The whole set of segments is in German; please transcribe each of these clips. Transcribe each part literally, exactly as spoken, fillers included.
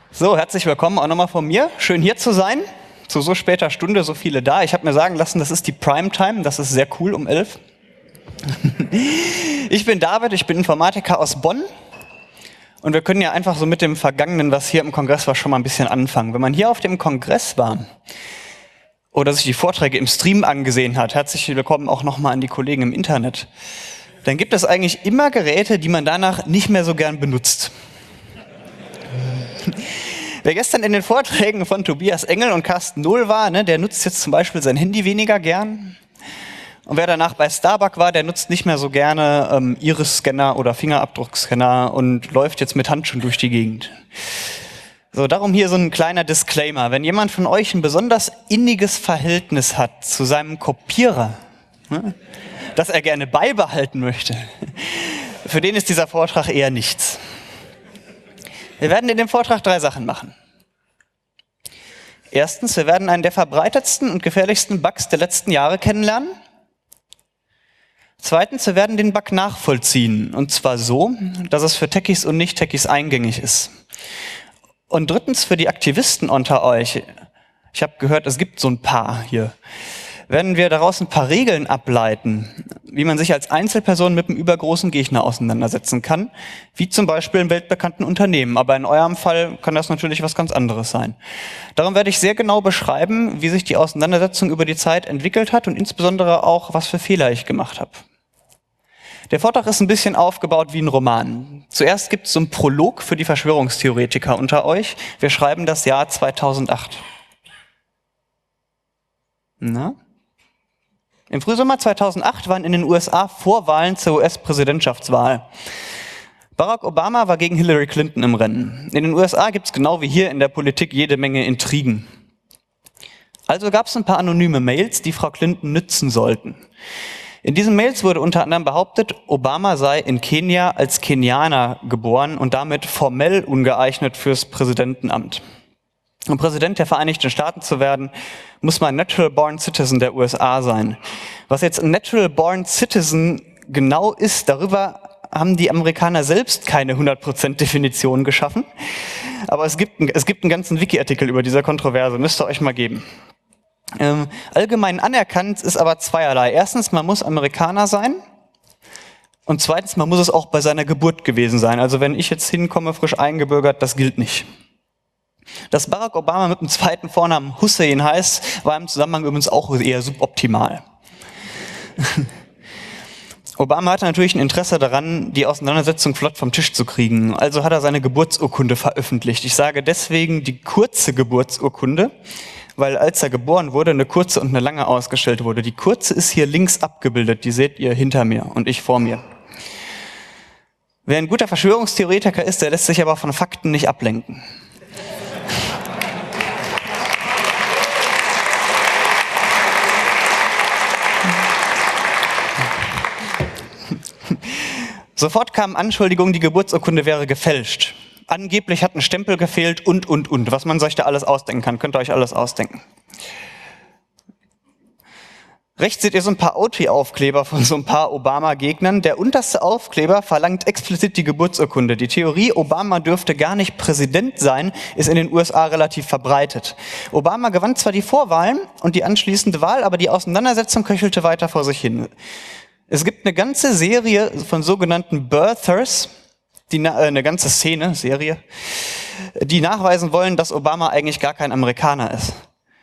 So, herzlich willkommen auch nochmal von mir. Schön hier zu sein. Zu so später Stunde, so viele da. Ich habe mir sagen lassen, das ist die Primetime. Das ist sehr cool um elf. Ich bin David, ich bin Informatiker aus Bonn. Und wir können ja einfach so mit dem Vergangenen, was hier im Kongress war, schon mal ein bisschen anfangen. Wenn man hier auf dem Kongress war oder sich die Vorträge im Stream angesehen hat, herzlich willkommen auch nochmal an die Kollegen im Internet, dann gibt es eigentlich immer Geräte, die man danach nicht mehr so gern benutzt. Wer gestern in den Vorträgen von Tobias Engel und Carsten Nohl war, ne, der nutzt jetzt zum Beispiel sein Handy weniger gern. Und wer danach bei Starbucks war, der nutzt nicht mehr so gerne ähm, Iris-Scanner oder Fingerabdruckscanner und läuft jetzt mit Handschuhen durch die Gegend. So, darum hier so ein kleiner Disclaimer. Wenn jemand von euch ein besonders inniges Verhältnis hat zu seinem Kopierer, ne, das er gerne beibehalten möchte, für den ist dieser Vortrag eher nichts. Wir werden in dem Vortrag drei Sachen machen. Erstens, wir werden einen der verbreitetsten und gefährlichsten Bugs der letzten Jahre kennenlernen. Zweitens, wir werden den Bug nachvollziehen, und zwar so, dass es für Techies und Nicht-Techies eingängig ist. Und drittens, für die Aktivisten unter euch, ich habe gehört, es gibt so ein paar hier, werden wir daraus ein paar Regeln ableiten, wie man sich als Einzelperson mit einem übergroßen Gegner auseinandersetzen kann, wie zum Beispiel in weltbekannten Unternehmen. Aber in eurem Fall kann das natürlich was ganz anderes sein. Darum werde ich sehr genau beschreiben, wie sich die Auseinandersetzung über die Zeit entwickelt hat und insbesondere auch, was für Fehler ich gemacht habe. Der Vortrag ist ein bisschen aufgebaut wie ein Roman. Zuerst gibt es so einen Prolog für die Verschwörungstheoretiker unter euch. Wir schreiben das Jahr zweitausendacht. Na? Im Frühsommer zweitausendacht waren in den U S A Vorwahlen zur U S-Präsidentschaftswahl. Barack Obama war gegen Hillary Clinton im Rennen. In den U S A gibt es genau wie hier in der Politik jede Menge Intrigen. Also gab es ein paar anonyme Mails, die Frau Clinton nützen sollten. In diesen Mails wurde unter anderem behauptet, Obama sei in Kenia als Kenianer geboren und damit formell ungeeignet fürs Präsidentenamt. Um Präsident der Vereinigten Staaten zu werden, muss man Natural Born Citizen der U S A sein. Was jetzt ein Natural Born Citizen genau ist, darüber haben die Amerikaner selbst keine hundert Prozent Definition geschaffen. Aber es gibt, es gibt einen ganzen Wiki-Artikel über diese Kontroverse, müsst ihr euch mal geben. Ähm, allgemein anerkannt ist aber zweierlei. Erstens, man muss Amerikaner sein. Und zweitens, man muss es auch bei seiner Geburt gewesen sein. Also wenn ich jetzt hinkomme, frisch eingebürgert, das gilt nicht. Dass Barack Obama mit dem zweiten Vornamen Hussein heißt, war im Zusammenhang übrigens auch eher suboptimal. Obama hatte natürlich ein Interesse daran, die Auseinandersetzung flott vom Tisch zu kriegen. Also hat er seine Geburtsurkunde veröffentlicht. Ich sage deswegen die kurze Geburtsurkunde, weil als er geboren wurde, eine kurze und eine lange ausgestellt wurde. Die kurze ist hier links abgebildet, die seht ihr hinter mir und ich vor mir. Wer ein guter Verschwörungstheoretiker ist, der lässt sich aber von Fakten nicht ablenken. Sofort kamen Anschuldigungen, die Geburtsurkunde wäre gefälscht. Angeblich hat ein Stempel gefehlt und, und, und. Was man sich da alles ausdenken kann, könnt ihr euch alles ausdenken. Rechts seht ihr so ein paar Autry-Aufkleber von so ein paar Obama-Gegnern. Der unterste Aufkleber verlangt explizit die Geburtsurkunde. Die Theorie, Obama dürfte gar nicht Präsident sein, ist in den U S A relativ verbreitet. Obama gewann zwar die Vorwahlen und die anschließende Wahl, aber die Auseinandersetzung köchelte weiter vor sich hin. Es gibt eine ganze Serie von sogenannten Birthers, die, äh, eine ganze Szene, Serie, die nachweisen wollen, dass Obama eigentlich gar kein Amerikaner ist.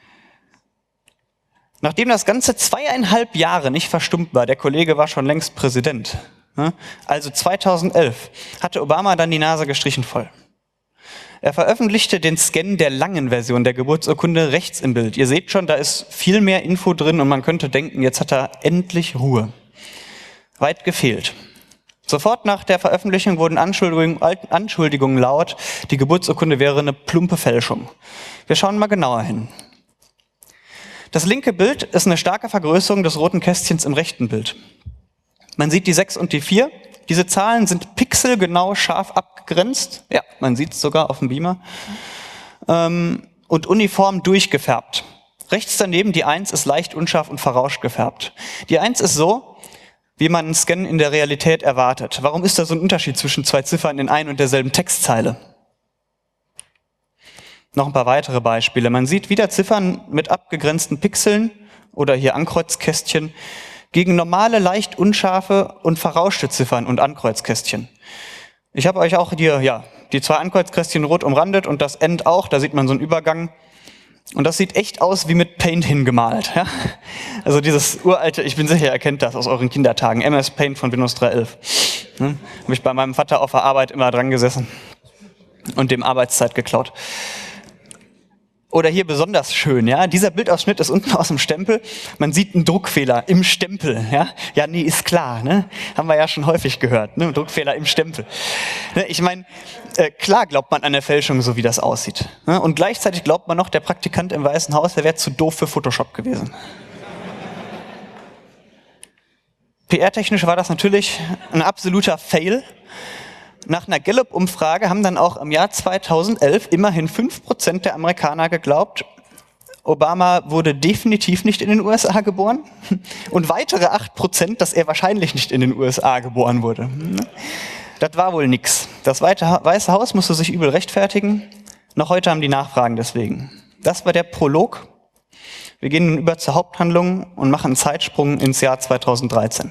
Nachdem das Ganze zweieinhalb Jahre nicht verstummt war, der Kollege war schon längst Präsident, also zweitausendelf, hatte Obama dann die Nase gestrichen voll. Er veröffentlichte den Scan der langen Version der Geburtsurkunde rechts im Bild. Ihr seht schon, da ist viel mehr Info drin und man könnte denken, jetzt hat er endlich Ruhe. Weit gefehlt. Sofort nach der Veröffentlichung wurden Anschuldigungen, Anschuldigungen laut, die Geburtsurkunde wäre eine plumpe Fälschung. Wir schauen mal genauer hin. Das linke Bild ist eine starke Vergrößerung des roten Kästchens im rechten Bild. Man sieht die sechs und die vier. Diese Zahlen sind pixelgenau scharf abgegrenzt. Ja, man sieht es sogar auf dem Beamer. Ähm, und uniform durchgefärbt. Rechts daneben die eins ist leicht unscharf und verrauscht gefärbt. Die eins ist so, wie man einen Scan in der Realität erwartet. Warum ist da so ein Unterschied zwischen zwei Ziffern in ein und derselben Textzeile? Noch ein paar weitere Beispiele. Man sieht wieder Ziffern mit abgegrenzten Pixeln oder hier Ankreuzkästchen gegen normale, leicht unscharfe und verrauschte Ziffern und Ankreuzkästchen. Ich habe euch auch hier, ja, die zwei Ankreuzkästchen rot umrandet und das End auch, da sieht man so einen Übergang. Und das sieht echt aus wie mit Paint hingemalt. Ja? Also dieses uralte, ich bin sicher, ihr kennt das aus euren Kindertagen, M S Paint von Windows drei Punkt elf. Hm? Habe ich bei meinem Vater auf der Arbeit immer dran gesessen und dem Arbeitszeit geklaut. Oder hier besonders schön, ja, dieser Bildausschnitt ist unten aus dem Stempel. Man sieht einen Druckfehler im Stempel, ja. Ja, nee, ist klar, ne? Haben wir ja schon häufig gehört, ne? Druckfehler im Stempel. Ne? Ich meine, äh, klar glaubt man an der Fälschung, so wie das aussieht. Ne? Und gleichzeitig glaubt man noch, der Praktikant im Weißen Haus, der wäre zu doof für Photoshop gewesen. P R-technisch war das natürlich ein absoluter Fail. Nach einer Gallup-Umfrage haben dann auch im Jahr zweitausendelf immerhin fünf Prozent der Amerikaner geglaubt, Obama wurde definitiv nicht in den U S A geboren und weitere acht Prozent, dass er wahrscheinlich nicht in den U S A geboren wurde. Das war wohl nix. Das Weiße Haus musste sich übel rechtfertigen. Noch heute haben die Nachfragen deswegen. Das war der Prolog. Wir gehen nun über zur Haupthandlung und machen einen Zeitsprung ins Jahr zweitausenddreizehn.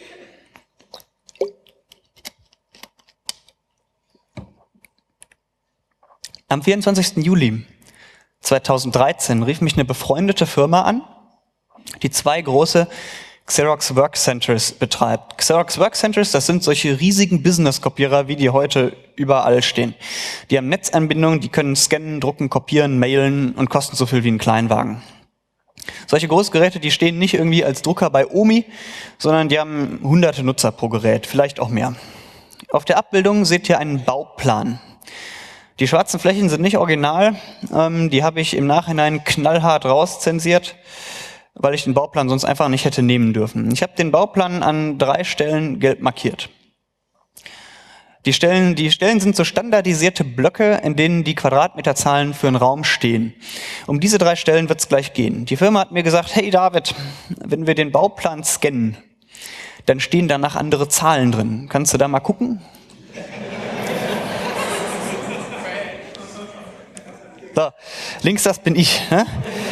Am vierundzwanzigsten Juli zweitausenddreizehn rief mich eine befreundete Firma an, die zwei große Xerox Workcenters betreibt. Xerox Workcenters, das sind solche riesigen Business-Kopierer, wie die heute überall stehen. Die haben Netzanbindungen, die können scannen, drucken, kopieren, mailen und kosten so viel wie ein Kleinwagen. Solche Großgeräte, die stehen nicht irgendwie als Drucker bei Omi, sondern die haben hunderte Nutzer pro Gerät, vielleicht auch mehr. Auf der Abbildung seht ihr einen Bauplan. Die schwarzen Flächen sind nicht original, ähm, die habe ich im Nachhinein knallhart rauszensiert, weil ich den Bauplan sonst einfach nicht hätte nehmen dürfen. Ich habe den Bauplan an drei Stellen gelb markiert. Die Stellen, die Stellen sind so standardisierte Blöcke, in denen die Quadratmeterzahlen für einen Raum stehen. Um diese drei Stellen wird es gleich gehen. Die Firma hat mir gesagt, hey David, wenn wir den Bauplan scannen, dann stehen danach andere Zahlen drin. Kannst du da mal gucken? So, links, das bin ich. Ne?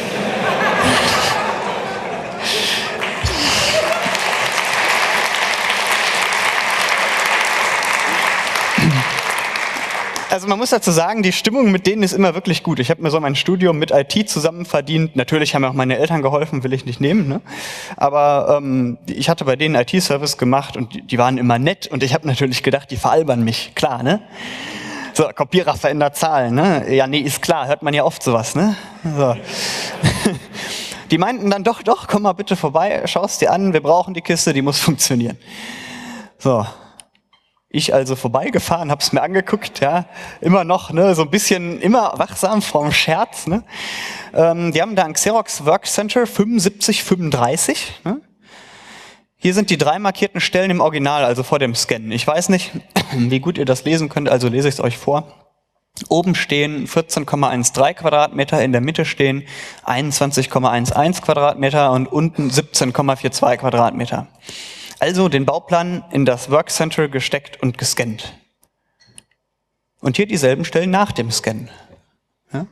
Also man muss dazu sagen, die Stimmung mit denen ist immer wirklich gut. Ich habe mir so mein Studium mit I T zusammen verdient. Natürlich haben mir auch meine Eltern geholfen, will ich nicht nehmen. Ne? Aber ähm, ich hatte bei denen I T-Service gemacht und die, die waren immer nett. Und ich habe natürlich gedacht, die veralbern mich. Klar, ne? So, Kopierer verändert Zahlen, ne? Ja, nee, ist klar, hört man ja oft sowas, ne? So. Die meinten dann, doch, doch, komm mal bitte vorbei, schaust dir an, wir brauchen die Kiste, die muss funktionieren. So. Ich also vorbeigefahren, hab's mir angeguckt, ja, immer noch, ne, so ein bisschen, immer wachsam vorm Scherz, ne. Ähm, die haben da ein Xerox Workcenter fünfundsiebzig fünfunddreißig, ne? Hier sind die drei markierten Stellen im Original, also vor dem Scannen. Ich weiß nicht, wie gut ihr das lesen könnt, also lese ich es euch vor. Oben stehen vierzehn Komma dreizehn Quadratmeter, in der Mitte stehen einundzwanzig Komma elf Quadratmeter und unten siebzehn Komma zweiundvierzig Quadratmeter. Also den Bauplan in das Workcenter gesteckt und gescannt. Und hier dieselben Stellen nach dem Scannen. Ja?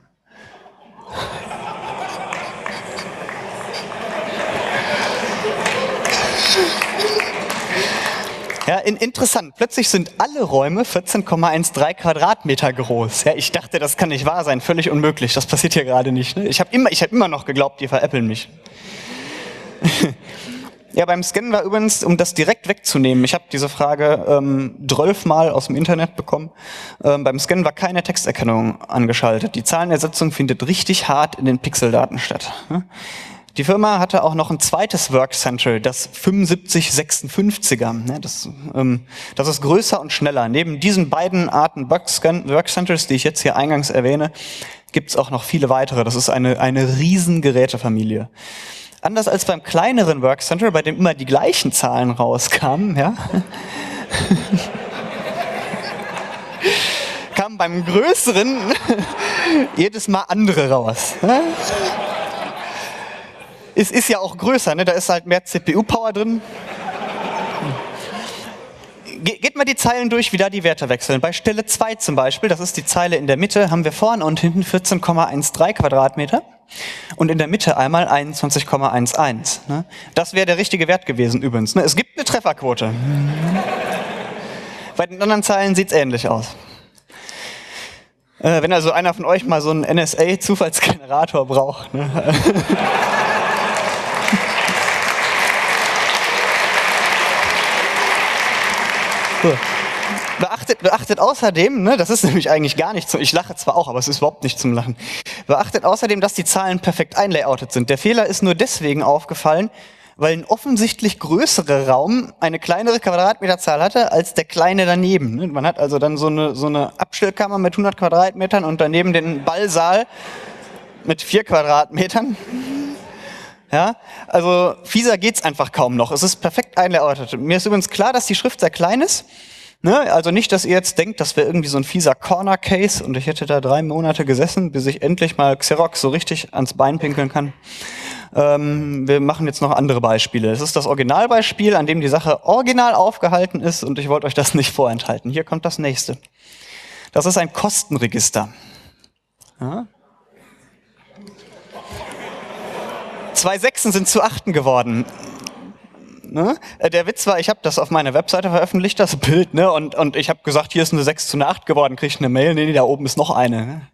Ja, in, interessant. Plötzlich sind alle Räume vierzehn Komma dreizehn Quadratmeter groß. Ja, ich dachte, das kann nicht wahr sein. Völlig unmöglich. Das passiert hier gerade nicht. Ne? Ich habe immer, ich hab immer noch geglaubt, die veräppeln mich. Ja, beim Scannen war übrigens, um das direkt wegzunehmen, ich habe diese Frage ähm, zwölfmal aus dem Internet bekommen, ähm, beim Scannen war keine Texterkennung angeschaltet. Die Zahlenersetzung findet richtig hart in den Pixeldaten statt. Ne? Die Firma hatte auch noch ein zweites Workcenter, das fünfundsiebzig sechsundfünfziger. Das, ähm, das ist größer und schneller. Neben diesen beiden Arten Workcenters, die ich jetzt hier eingangs erwähne, gibt es auch noch viele weitere. Das ist eine, eine riesen Gerätefamilie. Anders als beim kleineren Workcenter, bei dem immer die gleichen Zahlen rauskamen, ja, kamen beim größeren jedes Mal andere raus. Es ist ja auch größer, ne? Da ist halt mehr C P U-Power drin. Ge geht mal die Zeilen durch, wie da die Werte wechseln. Bei Stelle zwei zum Beispiel, das ist die Zeile in der Mitte, haben wir vorne und hinten vierzehn Komma dreizehn Quadratmeter und in der Mitte einmal einundzwanzig Komma elf. Ne? Das wäre der richtige Wert gewesen übrigens. Ne? Es gibt eine Trefferquote. Bei den anderen Zeilen sieht es ähnlich aus. Äh, wenn also einer von euch mal so einen N S A-Zufallsgenerator braucht. Ne? Cool. Beachtet, beachtet außerdem, ne, das ist nämlich eigentlich gar nicht zum, ich lache zwar auch, aber es ist überhaupt nicht zum Lachen. Beachtet außerdem, dass die Zahlen perfekt einlayoutet sind. Der Fehler ist nur deswegen aufgefallen, weil ein offensichtlich größerer Raum eine kleinere Quadratmeterzahl hatte als der kleine daneben. Ne? Man hat also dann so eine, so eine Abstellkammer mit hundert Quadratmetern und daneben den Ballsaal mit vier Quadratmetern. Ja, also fieser geht's einfach kaum noch. Es ist perfekt einlayoutet. Mir ist übrigens klar, dass die Schrift sehr klein ist. Ne? Also nicht, dass ihr jetzt denkt, das wäre irgendwie so ein fieser Corner-Case und ich hätte da drei Monate gesessen, bis ich endlich mal Xerox so richtig ans Bein pinkeln kann. Ähm, wir machen jetzt noch andere Beispiele. Es ist das Originalbeispiel, an dem die Sache original aufgehalten ist und ich wollte euch das nicht vorenthalten. Hier kommt das nächste. Das ist ein Kostenregister. Ja? Zwei Sechsen sind zu Achten geworden. Ne? Der Witz war, ich habe das auf meiner Webseite veröffentlicht, das Bild, ne? und, und ich habe gesagt, hier ist eine sechs zu einer acht geworden, kriege ich eine Mail, nee, nee, da oben ist noch eine. Ne?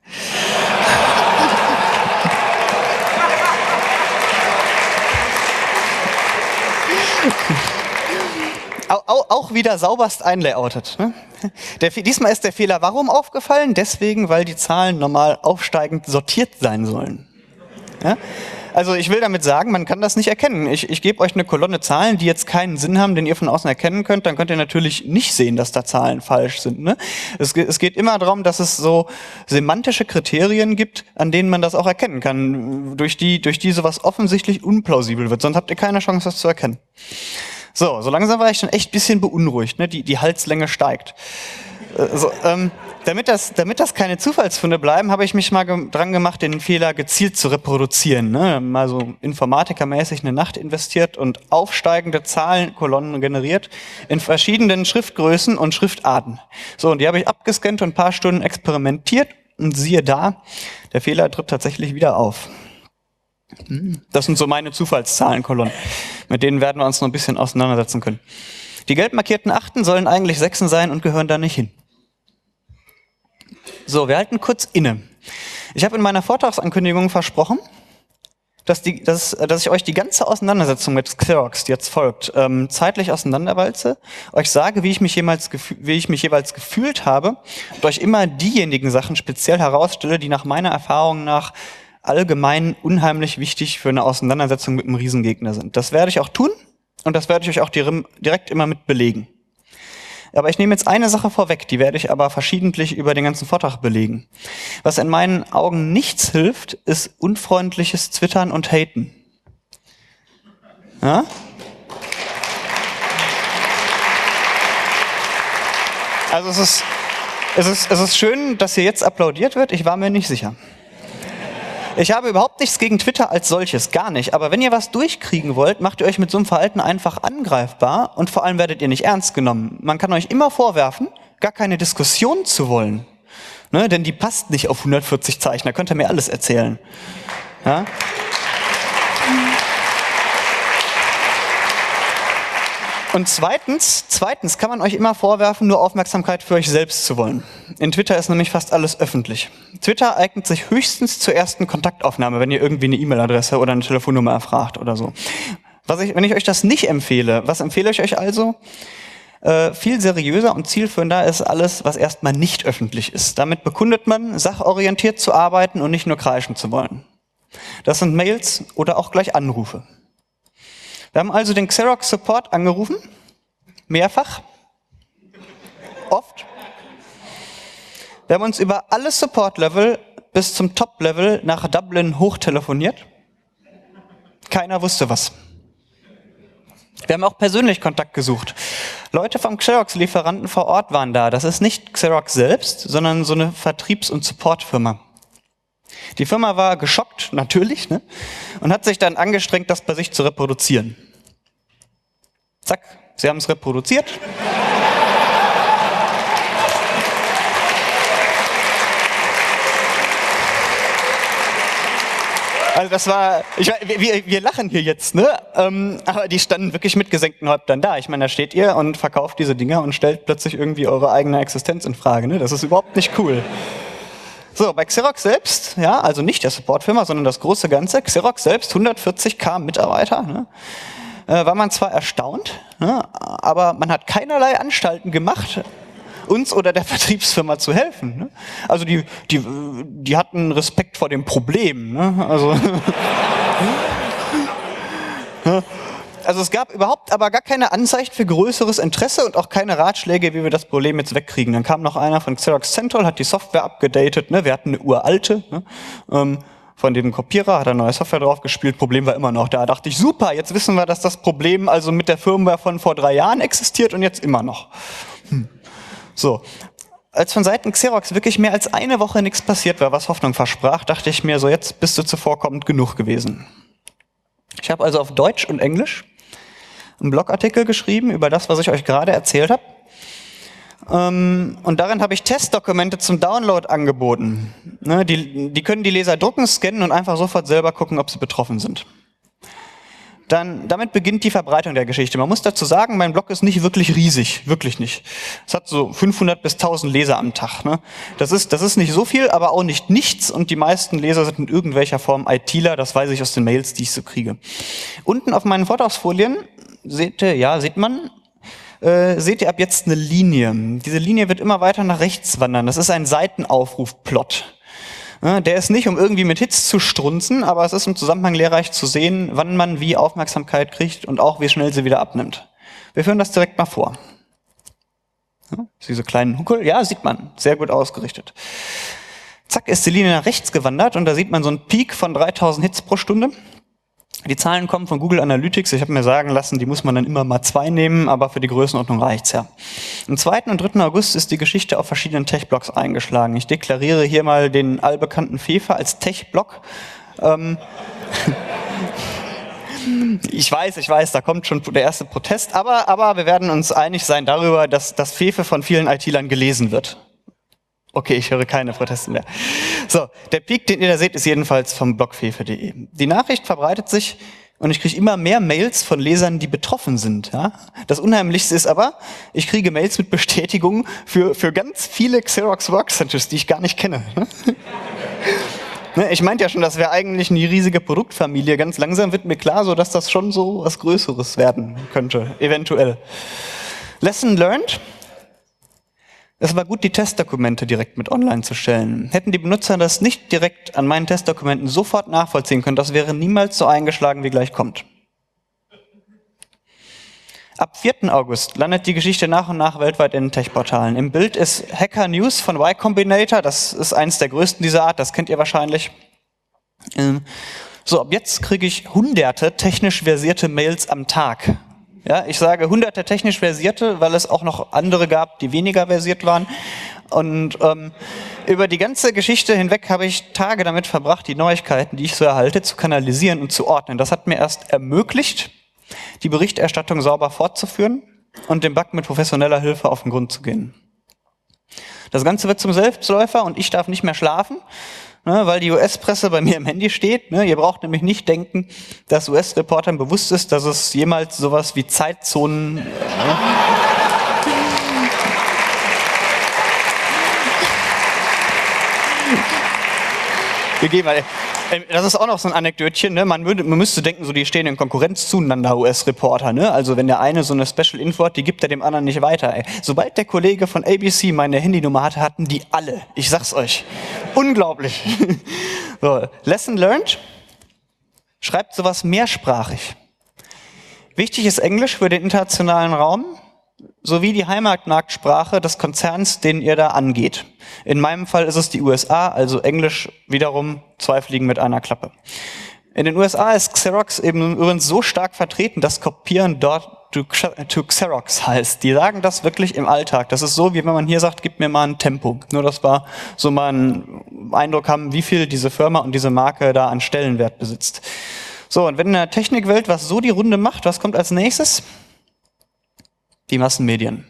auch, auch wieder sauberst einlayoutet. Ne? Der, diesmal ist der Fehler warum aufgefallen? Deswegen, weil die Zahlen normal aufsteigend sortiert sein sollen. Ja? Also ich will damit sagen, man kann das nicht erkennen. Ich, ich gebe euch eine Kolonne Zahlen, die jetzt keinen Sinn haben, den ihr von außen erkennen könnt, dann könnt ihr natürlich nicht sehen, dass da Zahlen falsch sind. Ne? Es, es geht immer darum, dass es so semantische Kriterien gibt, an denen man das auch erkennen kann, durch die, durch die sowas offensichtlich unplausibel wird. Sonst habt ihr keine Chance, das zu erkennen. So, so langsam war ich schon echt ein bisschen beunruhigt, ne? die, die Halslänge steigt. Äh, so, ähm, Damit das, damit das keine Zufallsfunde bleiben, habe ich mich mal ge dran gemacht, den Fehler gezielt zu reproduzieren. Ne? Mal so informatikermäßig eine Nacht investiert und aufsteigende Zahlenkolonnen generiert in verschiedenen Schriftgrößen und Schriftarten. So, und die habe ich abgescannt und ein paar Stunden experimentiert und siehe da, der Fehler tritt tatsächlich wieder auf. Das sind so meine Zufallszahlenkolonnen. Mit denen werden wir uns noch ein bisschen auseinandersetzen können. Die gelb markierten Achten sollen eigentlich Sechsen sein und gehören da nicht hin. So, wir halten kurz inne. Ich habe in meiner Vortragsankündigung versprochen, dass, die, dass, dass ich euch die ganze Auseinandersetzung mit Xerox, die jetzt folgt, ähm, zeitlich auseinanderwalze, euch sage, wie ich, mich jemals wie ich mich jeweils gefühlt habe und euch immer diejenigen Sachen speziell herausstelle, die nach meiner Erfahrung nach allgemein unheimlich wichtig für eine Auseinandersetzung mit einem Riesengegner sind. Das werde ich auch tun und das werde ich euch auch direkt immer mit belegen. Aber ich nehme jetzt eine Sache vorweg, die werde ich aber verschiedentlich über den ganzen Vortrag belegen. Was in meinen Augen nichts hilft, ist unfreundliches Twittern und Haten. Ja? Also es ist, es ist, es ist schön, dass hier jetzt applaudiert wird, ich war mir nicht sicher. Ich habe überhaupt nichts gegen Twitter als solches, gar nicht. Aber wenn ihr was durchkriegen wollt, macht ihr euch mit so einem Verhalten einfach angreifbar und vor allem werdet ihr nicht ernst genommen. Man kann euch immer vorwerfen, gar keine Diskussion zu wollen. Ne? Denn die passt nicht auf hundertvierzig Zeichen, da könnt ihr mir alles erzählen. Ja? Und zweitens, zweitens kann man euch immer vorwerfen, nur Aufmerksamkeit für euch selbst zu wollen. In Twitter ist nämlich fast alles öffentlich. Twitter eignet sich höchstens zur ersten Kontaktaufnahme, wenn ihr irgendwie eine E-Mail-Adresse oder eine Telefonnummer erfragt oder so. Was ich, wenn ich euch das nicht empfehle, was empfehle ich euch also? Äh, viel seriöser und zielführender ist alles, was erstmal nicht öffentlich ist. Damit bekundet man, sachorientiert zu arbeiten und nicht nur kreischen zu wollen. Das sind Mails oder auch gleich Anrufe. Wir haben also den Xerox Support angerufen, mehrfach, oft. Wir haben uns über alle Support-Level bis zum Top-Level nach Dublin hochtelefoniert. Keiner wusste was. Wir haben auch persönlich Kontakt gesucht. Leute vom Xerox-Lieferanten vor Ort waren da. Das ist nicht Xerox selbst, sondern so eine Vertriebs- und Support-Firma. Die Firma war geschockt, natürlich, ne? Und hat sich dann angestrengt, das bei sich zu reproduzieren. Zack, sie haben es reproduziert. Also das war, ich, wir, wir lachen hier jetzt, ne? Ähm, aber die standen wirklich mit gesenkten Häuptern da. Ich meine, da steht ihr und verkauft diese Dinger und stellt plötzlich irgendwie eure eigene Existenz in Frage, ne? Das ist überhaupt nicht cool. So, bei Xerox selbst, ja, also nicht der Supportfirma, sondern das große Ganze, Xerox selbst, hundertvierzigtausend Mitarbeiter, ne? Äh, war man zwar erstaunt, ne? Aber man hat keinerlei Anstalten gemacht, uns oder der Vertriebsfirma zu helfen. Ne? Also die, die, die hatten Respekt vor dem Problem. Ne? Also, also es gab überhaupt aber gar keine Anzeichen für größeres Interesse und auch keine Ratschläge, wie wir das Problem jetzt wegkriegen. Dann kam noch einer von Xerox Central, hat die Software abgedatet. Ne? Wir hatten eine uralte, ne? ähm, von dem Kopierer, hat er neue Software drauf gespielt, Problem war immer noch da. Da dachte ich, super, jetzt wissen wir, dass das Problem also mit der Firmware von vor drei Jahren existiert und jetzt immer noch. Hm. So, als von Seiten Xerox wirklich mehr als eine Woche nichts passiert war, was Hoffnung versprach, dachte ich mir so, jetzt bist du zuvorkommend genug gewesen. Ich habe also auf Deutsch und Englisch einen Blogartikel geschrieben über das, was ich euch gerade erzählt habe. Ähm, und darin habe ich Testdokumente zum Download angeboten. Ne, die, die können die Leser drucken, scannen und einfach sofort selber gucken, ob sie betroffen sind. Dann, damit beginnt die Verbreitung der Geschichte. Man muss dazu sagen, mein Blog ist nicht wirklich riesig, wirklich nicht. Es hat so fünfhundert bis tausend Leser am Tag. Ne? Das ist, das ist nicht so viel, aber auch nicht nichts. Und die meisten Leser sind in irgendwelcher Form ITler. Das weiß ich aus den Mails, die ich so kriege. Unten auf meinen Vortragsfolien seht ihr, ja, sieht man, äh, seht ihr ab jetzt eine Linie. Diese Linie wird immer weiter nach rechts wandern. Das ist ein Seitenaufruf-Plot. Der ist nicht, um irgendwie mit Hits zu strunzen, aber es ist im Zusammenhang lehrreich zu sehen, wann man wie Aufmerksamkeit kriegt und auch wie schnell sie wieder abnimmt. Wir führen das direkt mal vor. Diese kleinen Huckel, ja, sieht man, sehr gut ausgerichtet. Zack, ist die Linie nach rechts gewandert und da sieht man so einen Peak von dreitausend Hits pro Stunde. Die Zahlen kommen von Google Analytics. Ich habe mir sagen lassen, die muss man dann immer mal zwei nehmen, aber für die Größenordnung reicht's ja. Am zweiten und dritten August ist die Geschichte auf verschiedenen Tech-Blogs eingeschlagen. Ich deklariere hier mal den allbekannten Fefe als Tech-Blog. Ähm ich weiß, ich weiß, da kommt schon der erste Protest, aber, aber wir werden uns einig sein darüber, dass das Fefe von vielen ITlern gelesen wird. Okay, ich höre keine Proteste mehr. So, der Peak, den ihr da seht, ist jedenfalls vom blog fefe punkt de. Die Nachricht verbreitet sich und ich kriege immer mehr Mails von Lesern, die betroffen sind. Ja? Das Unheimlichste ist aber, ich kriege Mails mit Bestätigungen für, für ganz viele Xerox Workcenters, die ich gar nicht kenne. Ich meinte ja schon, das wäre eigentlich eine riesige Produktfamilie. Ganz langsam wird mir klar, so dass das schon so was Größeres werden könnte, eventuell. Lesson learned. Es war gut, die Testdokumente direkt mit online zu stellen. Hätten die Benutzer das nicht direkt an meinen Testdokumenten sofort nachvollziehen können, das wäre niemals so eingeschlagen, wie gleich kommt. Ab vierten August landet die Geschichte nach und nach weltweit in Tech-Portalen. Im Bild ist Hacker News von Y Combinator, das ist eins der größten dieser Art, das kennt ihr wahrscheinlich. So, ab jetzt kriege ich hunderte technisch versierte Mails am Tag. Ja, ich sage hunderte technisch versierte, weil es auch noch andere gab, die weniger versiert waren. Und ähm, über die ganze Geschichte hinweg habe ich Tage damit verbracht, die Neuigkeiten, die ich so erhalte, zu kanalisieren und zu ordnen. Das hat mir erst ermöglicht, die Berichterstattung sauber fortzuführen und dem Bug mit professioneller Hilfe auf den Grund zu gehen. Das Ganze wird zum Selbstläufer und ich darf nicht mehr schlafen, ne, weil die U S-Presse bei mir im Handy steht. Ne. Ihr braucht nämlich nicht denken, dass U S-Reportern bewusst ist, dass es jemals sowas wie Zeitzonen... Ne, gegeben hat. Das ist auch noch so ein Anekdötchen, ne? man, würde, man müsste denken, so die stehen in Konkurrenz zueinander, U S-Reporter. Ne? Also wenn der eine so eine Special-Info hat, die gibt er dem anderen nicht weiter. Ey. Sobald der Kollege von A B C meine Handynummer hatte, hatten die alle. Ich sag's euch. Unglaublich. So, Lesson learned. Schreibt sowas mehrsprachig. Wichtig ist Englisch für den internationalen Raum, sowie die Heimatmarktsprache des Konzerns, den ihr da angeht. In meinem Fall ist es die U S A, also Englisch wiederum zwei Fliegen mit einer Klappe. In den U S A ist Xerox eben übrigens so stark vertreten, dass Kopieren dort to, to Xerox heißt. Die sagen das wirklich im Alltag. Das ist so, wie wenn man hier sagt, gib mir mal ein Tempo. Nur das war so mal ein Eindruck haben, wie viel diese Firma und diese Marke da an Stellenwert besitzt. So, und wenn in der Technikwelt was so die Runde macht, was kommt als nächstes? Die Massenmedien.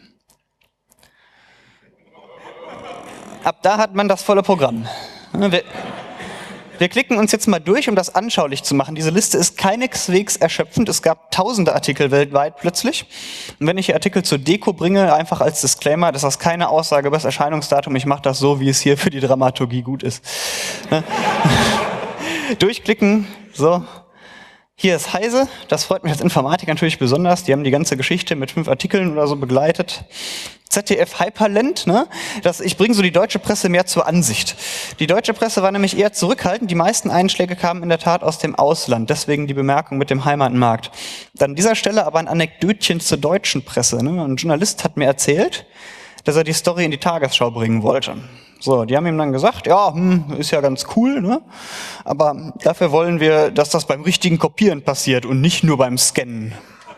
Ab da hat man das volle Programm. Wir klicken uns jetzt mal durch, um das anschaulich zu machen. Diese Liste ist keineswegs erschöpfend. Es gab tausende Artikel weltweit plötzlich. Und wenn ich hier Artikel zur Deko bringe, einfach als Disclaimer, das ist keine Aussage über das Erscheinungsdatum. Ich mache das so, wie es hier für die Dramaturgie gut ist. Ne? Durchklicken, so. Hier ist Heise, das freut mich als Informatiker natürlich besonders, die haben die ganze Geschichte mit fünf Artikeln oder so begleitet. Z D F Hyperland, ne? Das, ich bringe so die deutsche Presse mehr zur Ansicht. Die deutsche Presse war nämlich eher zurückhaltend, die meisten Einschläge kamen in der Tat aus dem Ausland, deswegen die Bemerkung mit dem Heimatmarkt. Dann an dieser Stelle aber ein Anekdötchen zur deutschen Presse. Ne? Ein Journalist hat mir erzählt, dass er die Story in die Tagesschau bringen wollte. So, die haben ihm dann gesagt, ja, hm, ist ja ganz cool, ne? Aber dafür wollen wir, dass das beim richtigen Kopieren passiert und nicht nur beim Scannen.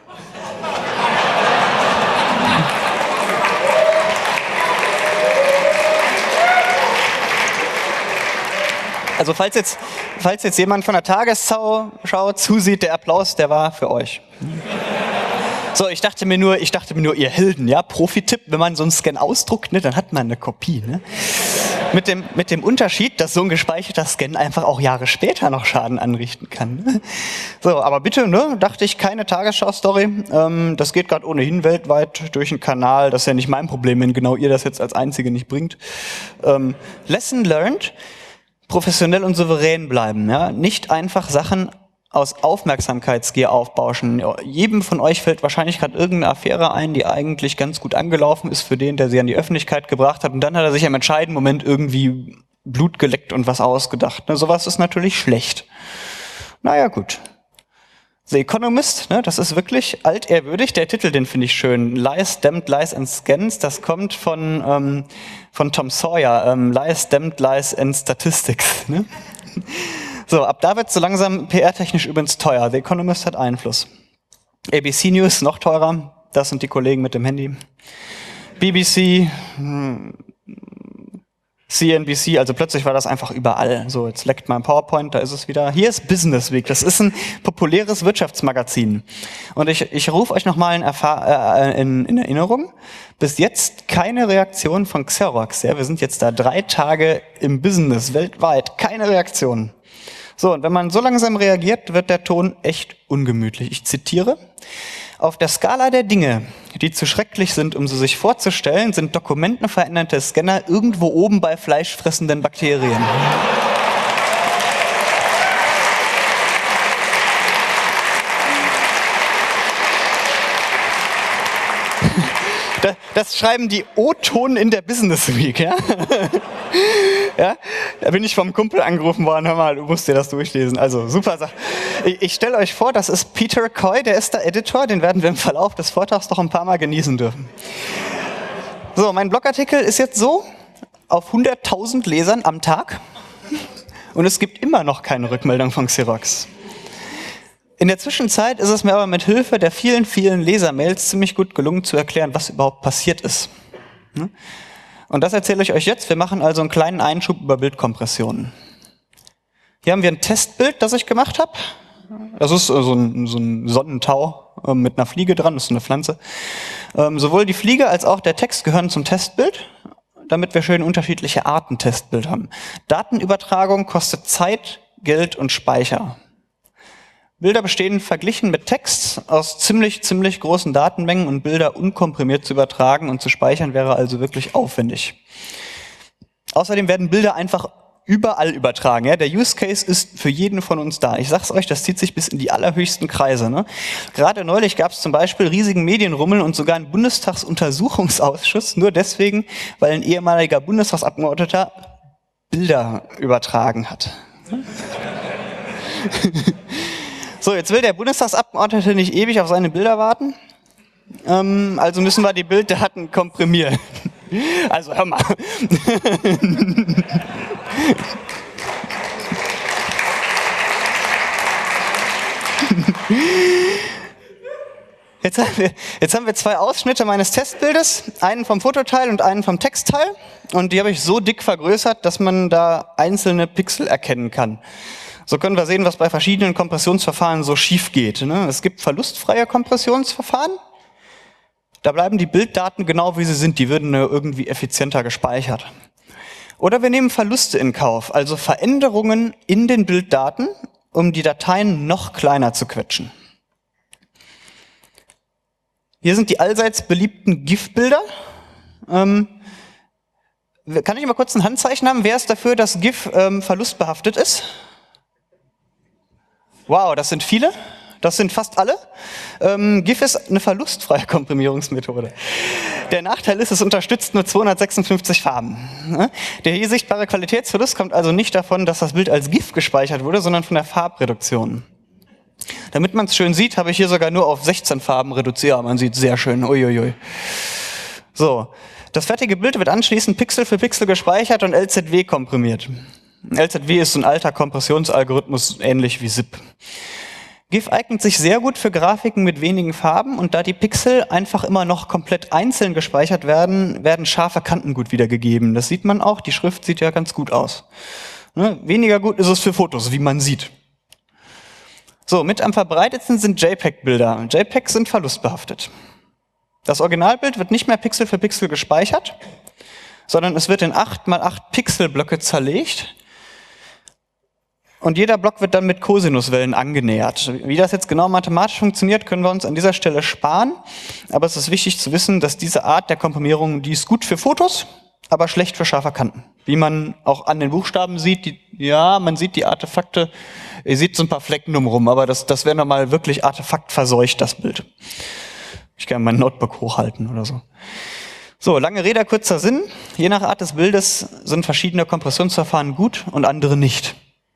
Also falls jetzt, falls jetzt jemand von der Tagesschau zusieht, der Applaus, der war für euch. So, ich dachte mir nur, ich dachte mir nur, ihr Helden, ja, Profi-Tipp, wenn man so einen Scan ausdruckt, ne, dann hat man eine Kopie, ne? Mit dem, mit dem Unterschied, dass so ein gespeicherter Scan einfach auch Jahre später noch Schaden anrichten kann. Ne? So, aber bitte, ne, dachte ich, keine Tagesschau-Story. Ähm, das geht gerade ohnehin weltweit durch einen Kanal. Das ist ja nicht mein Problem, wenn genau ihr das jetzt als Einzige nicht bringt. Ähm, Lesson learned, professionell und souverän bleiben, ja, nicht einfach Sachen aus Aufmerksamkeitsgier aufbauschen. Jedem von euch fällt wahrscheinlich gerade irgendeine Affäre ein, die eigentlich ganz gut angelaufen ist für den, der sie an die Öffentlichkeit gebracht hat. Und dann hat er sich im entscheidenden Moment irgendwie Blut geleckt und was ausgedacht. Ne, sowas ist natürlich schlecht. Naja, gut. The Economist, ne, das ist wirklich altehrwürdig. Der Titel, den finde ich schön. Lies, Damned Lies and Scans. Das kommt von, ähm, von Tom Sawyer. Ähm, Lies, Damned Lies and Statistics. Ne? So, ab da wird es so langsam P R-technisch übrigens teuer. The Economist hat Einfluss. A B C News noch teurer. Das sind die Kollegen mit dem Handy. B B C, C N B C, also plötzlich war das einfach überall. So, jetzt leckt mein PowerPoint, da ist es wieder. Hier ist Business Week. Das ist ein populäres Wirtschaftsmagazin. Und ich, ich rufe euch nochmal in, äh, in, in Erinnerung. Bis jetzt keine Reaktion von Xerox. Ja, wir sind jetzt da drei Tage im Business weltweit. Keine Reaktion. So, und wenn man so langsam reagiert, wird der Ton echt ungemütlich. Ich zitiere: Auf der Skala der Dinge, die zu schrecklich sind, um sie sich vorzustellen, sind dokumentenveränderte Scanner irgendwo oben bei fleischfressenden Bakterien. Das, das schreiben die O-Ton in der Business Week, ja? Ja? Da bin ich vom Kumpel angerufen worden, hör mal, du musst dir das durchlesen. Also, super Sache. Ich, ich stelle euch vor, das ist Peter Coy, der ist der Editor, den werden wir im Verlauf des Vortrags noch ein paar Mal genießen dürfen. So, mein Blogartikel ist jetzt so, auf hunderttausend Lesern am Tag und es gibt immer noch keine Rückmeldung von Xerox. In der Zwischenzeit ist es mir aber mit Hilfe der vielen, vielen Lesermails ziemlich gut gelungen zu erklären, was überhaupt passiert ist. Und das erzähle ich euch jetzt. Wir machen also einen kleinen Einschub über Bildkompressionen. Hier haben wir ein Testbild, das ich gemacht habe. Das ist so ein, so ein Sonnentau mit einer Fliege dran, das ist eine Pflanze. Ähm, sowohl die Fliege als auch der Text gehören zum Testbild, damit wir schön unterschiedliche Arten Testbild haben. Datenübertragung kostet Zeit, Geld und Speicher. Bilder bestehen verglichen mit Text aus ziemlich, ziemlich großen Datenmengen und Bilder unkomprimiert zu übertragen und zu speichern wäre also wirklich aufwendig. Außerdem werden Bilder einfach überall übertragen. Ja? Der Use Case ist für jeden von uns da. Ich sag's euch, das zieht sich bis in die allerhöchsten Kreise. Ne? Gerade neulich gab es zum Beispiel riesigen Medienrummel und sogar einen Bundestagsuntersuchungsausschuss, nur deswegen, weil ein ehemaliger Bundestagsabgeordneter Bilder übertragen hat. So, jetzt will der Bundestagsabgeordnete nicht ewig auf seine Bilder warten. Ähm, also müssen wir die Bilddaten komprimieren. Also hör mal. Jetzt haben, wir, jetzt haben wir zwei Ausschnitte meines Testbildes, einen vom Fototeil und einen vom Textteil. Und die habe ich so dick vergrößert, dass man da einzelne Pixel erkennen kann. So können wir sehen, was bei verschiedenen Kompressionsverfahren so schief geht. Ne? Es gibt verlustfreie Kompressionsverfahren. Da bleiben die Bilddaten genau wie sie sind. Die würden irgendwie effizienter gespeichert. Oder wir nehmen Verluste in Kauf, also Veränderungen in den Bilddaten, um die Dateien noch kleiner zu quetschen. Hier sind die allseits beliebten GIF-Bilder. Ähm, kann ich mal kurz ein Handzeichen haben? Wer ist dafür, dass GIF ähm, verlustbehaftet ist? Wow, das sind viele. Das sind fast alle. Ähm, GIF ist eine verlustfreie Komprimierungsmethode. Der Nachteil ist, es unterstützt nur zweihundertsechsundfünfzig Farben. Der hier sichtbare Qualitätsverlust kommt also nicht davon, dass das Bild als GIF gespeichert wurde, sondern von der Farbreduktion. Damit man es schön sieht, habe ich hier sogar nur auf sechzehn Farben reduziert. Man sieht sehr schön. Uiuiui. So, das fertige Bild wird anschließend Pixel für Pixel gespeichert und L Z W komprimiert. L Z W ist so ein alter Kompressionsalgorithmus, ähnlich wie zip. GIF eignet sich sehr gut für Grafiken mit wenigen Farben und da die Pixel einfach immer noch komplett einzeln gespeichert werden, werden scharfe Kanten gut wiedergegeben. Das sieht man auch, die Schrift sieht ja ganz gut aus. Ne? Weniger gut ist es für Fotos, wie man sieht. So, mit am verbreitetsten sind JPEG-Bilder. JPEGs sind verlustbehaftet. Das Originalbild wird nicht mehr Pixel für Pixel gespeichert, sondern es wird in acht mal acht Pixelblöcke zerlegt. Und jeder Block wird dann mit Kosinuswellen angenähert. Wie das jetzt genau mathematisch funktioniert, können wir uns an dieser Stelle sparen. Aber es ist wichtig zu wissen, dass diese Art der Komprimierung, die ist gut für Fotos, aber schlecht für scharfe Kanten. Wie man auch an den Buchstaben sieht, die, ja, man sieht die Artefakte, ihr seht so ein paar Flecken drumherum, aber das, das wäre nochmal wirklich artefaktverseucht, das Bild. Ich kann mein Notebook hochhalten oder so. So, lange Rede, kurzer Sinn. Je nach Art des Bildes sind verschiedene Kompressionsverfahren gut und andere nicht.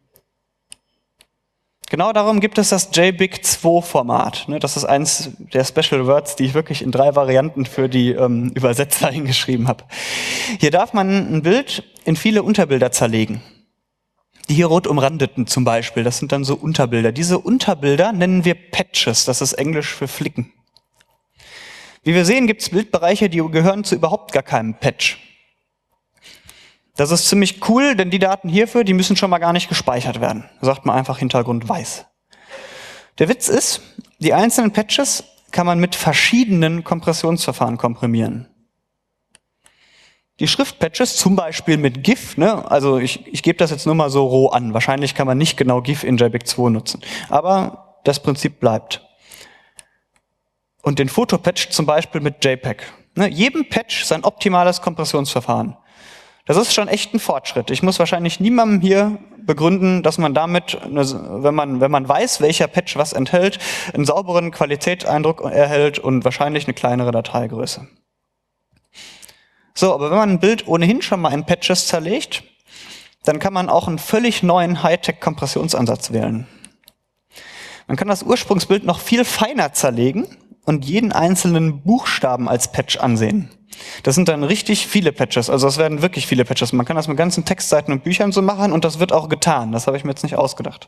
Genau darum gibt es das J B I C zwei Format. Das ist eins der Special Words, die ich wirklich in drei Varianten für die ähm, Übersetzer hingeschrieben habe. Hier darf man ein Bild in viele Unterbilder zerlegen. Die hier rot umrandeten zum Beispiel, das sind dann so Unterbilder. Diese Unterbilder nennen wir Patches, das ist Englisch für Flicken. Wie wir sehen, gibt es Bildbereiche, die gehören zu überhaupt gar keinem Patch. Das ist ziemlich cool, denn die Daten hierfür, die müssen schon mal gar nicht gespeichert werden. Da sagt man einfach Hintergrund weiß. Der Witz ist, die einzelnen Patches kann man mit verschiedenen Kompressionsverfahren komprimieren. Die Schriftpatches, zum Beispiel mit GIF, ne, also ich, ich gebe das jetzt nur mal so roh an. Wahrscheinlich kann man nicht genau GIF in J B I C zwei nutzen. Aber das Prinzip bleibt. Und den Fotopatch zum Beispiel mit JPEG. Ne, jedem Patch sein optimales Kompressionsverfahren. Das ist schon echt ein Fortschritt. Ich muss wahrscheinlich niemandem hier begründen, dass man damit, wenn man, wenn man weiß, welcher Patch was enthält, einen sauberen Qualitätseindruck erhält und wahrscheinlich eine kleinere Dateigröße. So, aber wenn man ein Bild ohnehin schon mal in Patches zerlegt, dann kann man auch einen völlig neuen Hightech-Kompressionsansatz wählen. Man kann das Ursprungsbild noch viel feiner zerlegen und jeden einzelnen Buchstaben als Patch ansehen. Das sind dann richtig viele Patches, also es werden wirklich viele Patches. Man kann das mit ganzen Textseiten und Büchern so machen und das wird auch getan. Das habe ich mir jetzt nicht ausgedacht.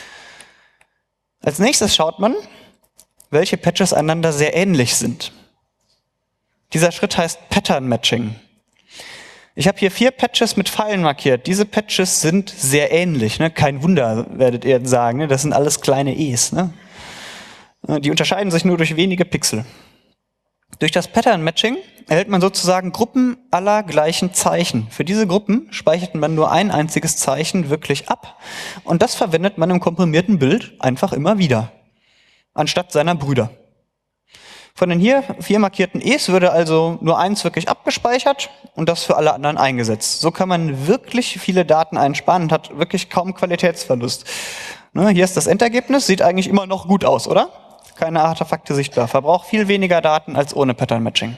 Als nächstes schaut man, welche Patches einander sehr ähnlich sind. Dieser Schritt heißt Pattern Matching. Ich habe hier vier Patches mit Pfeilen markiert. Diese Patches sind sehr ähnlich. Ne? Kein Wunder, werdet ihr jetzt sagen. Ne? Das sind alles kleine E's. Ne? Die unterscheiden sich nur durch wenige Pixel. Durch das Pattern Matching erhält man sozusagen Gruppen aller gleichen Zeichen. Für diese Gruppen speichert man nur ein einziges Zeichen wirklich ab und das verwendet man im komprimierten Bild einfach immer wieder, anstatt seiner Brüder. Von den hier vier markierten E's würde also nur eins wirklich abgespeichert und das für alle anderen eingesetzt. So kann man wirklich viele Daten einsparen und hat wirklich kaum Qualitätsverlust. Ne, hier ist das Endergebnis, sieht eigentlich immer noch gut aus, oder? Keine Artefakte sichtbar. Verbraucht viel weniger Daten als ohne Pattern Matching.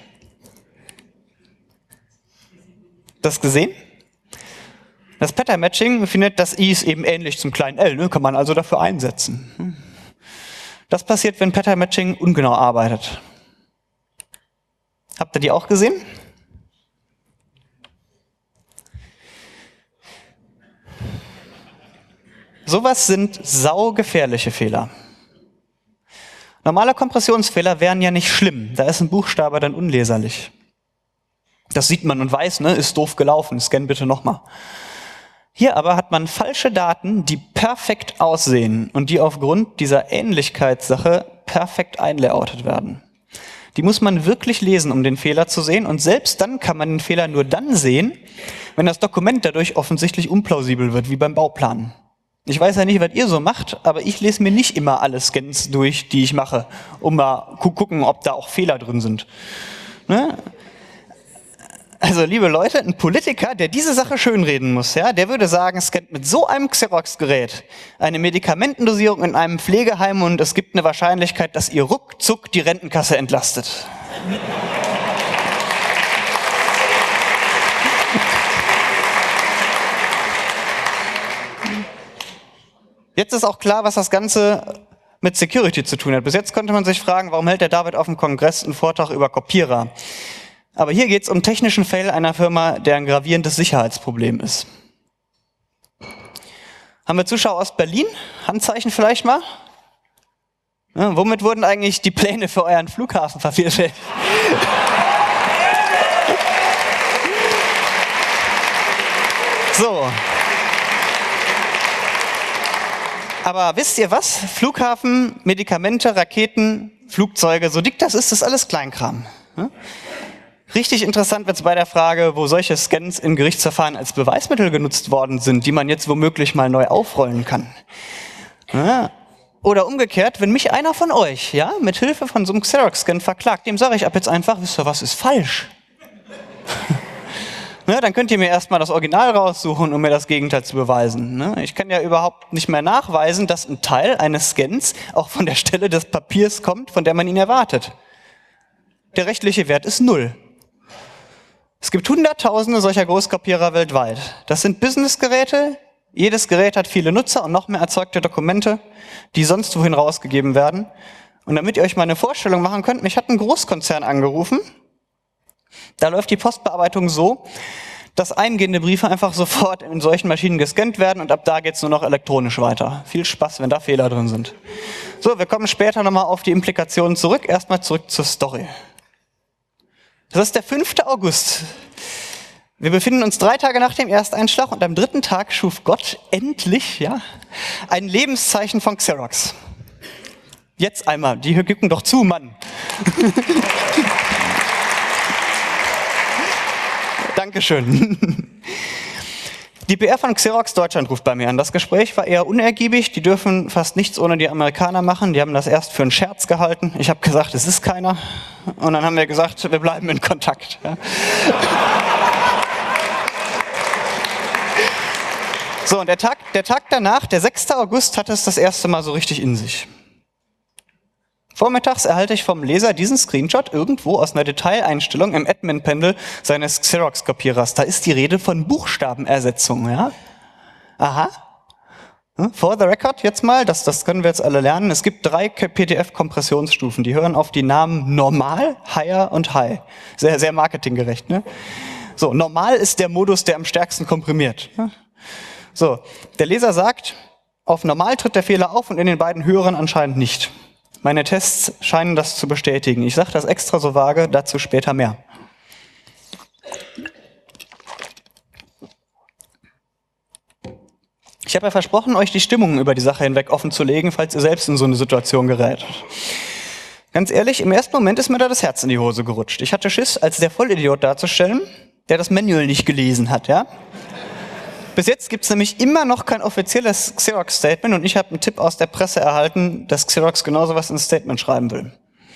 Das gesehen? Das Pattern Matching findet, das I ist eben ähnlich zum kleinen l, ne? Kann man also dafür einsetzen. Das passiert, wenn Pattern Matching ungenau arbeitet. Habt ihr die auch gesehen? Sowas sind saugefährliche Fehler. Normale Kompressionsfehler wären ja nicht schlimm. Da ist ein Buchstabe dann unleserlich. Das sieht man und weiß, ne, ist doof gelaufen, scan bitte nochmal. Hier aber hat man falsche Daten, die perfekt aussehen und die aufgrund dieser Ähnlichkeitssache perfekt einlayoutet werden. Die muss man wirklich lesen, um den Fehler zu sehen und selbst dann kann man den Fehler nur dann sehen, wenn das Dokument dadurch offensichtlich unplausibel wird, wie beim Bauplan. Ich weiß ja nicht, was ihr so macht, aber ich lese mir nicht immer alle Scans durch, die ich mache, um mal zu gucken, ob da auch Fehler drin sind. Ne? Also, liebe Leute, ein Politiker, der diese Sache schönreden muss, ja, der würde sagen, scannt mit so einem Xerox-Gerät eine Medikamentendosierung in einem Pflegeheim und es gibt eine Wahrscheinlichkeit, dass ihr ruckzuck die Rentenkasse entlastet. Jetzt ist auch klar, was das Ganze mit Security zu tun hat. Bis jetzt konnte man sich fragen, warum hält der David auf dem Kongress einen Vortrag über Kopierer? Aber hier geht es um technischen Fail einer Firma, der ein gravierendes Sicherheitsproblem ist. Haben wir Zuschauer aus Berlin? Handzeichen vielleicht mal? Ja, womit wurden eigentlich die Pläne für euren Flughafen vervielfältigt? So. Aber wisst ihr was? Flughafen, Medikamente, Raketen, Flugzeuge, so dick das ist, das alles Kleinkram. Ja? Richtig interessant wird es bei der Frage, wo solche Scans in Gerichtsverfahren als Beweismittel genutzt worden sind, die man jetzt womöglich mal neu aufrollen kann. Ja. Oder umgekehrt, wenn mich einer von euch, ja, mit Hilfe von so einem Xerox-Scan verklagt, dem sage ich ab jetzt einfach, wisst ihr was, ist falsch. Ne, dann könnt ihr mir erstmal das Original raussuchen, um mir das Gegenteil zu beweisen. Ne? Ich kann ja überhaupt nicht mehr nachweisen, dass ein Teil eines Scans auch von der Stelle des Papiers kommt, von der man ihn erwartet. Der rechtliche Wert ist null. Es gibt Hunderttausende solcher Großkopierer weltweit. Das sind Businessgeräte. Jedes Gerät hat viele Nutzer und noch mehr erzeugte Dokumente, die sonst wohin rausgegeben werden. Und damit ihr euch mal eine Vorstellung machen könnt, mich hat ein Großkonzern angerufen. Da läuft die Postbearbeitung so, dass eingehende Briefe einfach sofort in solchen Maschinen gescannt werden und ab da geht es nur noch elektronisch weiter. Viel Spaß, wenn da Fehler drin sind. So, wir kommen später nochmal auf die Implikationen zurück. Erstmal zurück zur Story. Das ist der fünfte August. Wir befinden uns drei Tage nach dem Ersteinschlag und am dritten Tag schuf Gott endlich, ja, ein Lebenszeichen von Xerox. Jetzt einmal, die gucken doch zu, Mann. Dankeschön. Die P R von Xerox Deutschland ruft bei mir an. Das Gespräch war eher unergiebig. Die dürfen fast nichts ohne die Amerikaner machen. Die haben das erst für einen Scherz gehalten. Ich habe gesagt, es ist keiner. Und dann haben wir gesagt, wir bleiben in Kontakt. Ja. So, und der Tag, der Tag danach, der sechste August, hatte es das erste Mal so richtig in sich. Vormittags erhalte ich vom Leser diesen Screenshot irgendwo aus einer Detaileinstellung im Admin-Panel seines Xerox-Kopierers. Da ist die Rede von Buchstabenersetzung, ja? Aha. For the record jetzt mal, das, das können wir jetzt alle lernen. Es gibt drei P D F-Kompressionsstufen, die hören auf die Namen Normal, Higher und High. Sehr, sehr marketinggerecht, ne? So, Normal ist der Modus, der am stärksten komprimiert. So, der Leser sagt, auf Normal tritt der Fehler auf und in den beiden höheren anscheinend nicht. Meine Tests scheinen das zu bestätigen. Ich sage das extra so vage, dazu später mehr. Ich habe ja versprochen, euch die Stimmung über die Sache hinweg offen zu legen, falls ihr selbst in so eine Situation gerät. Ganz ehrlich, im ersten Moment ist mir da das Herz in die Hose gerutscht. Ich hatte Schiss, als der Vollidiot darzustellen, der das Manual nicht gelesen hat, ja? Bis jetzt gibt es nämlich immer noch kein offizielles Xerox-Statement und ich habe einen Tipp aus der Presse erhalten, dass Xerox genauso was ins Statement schreiben will.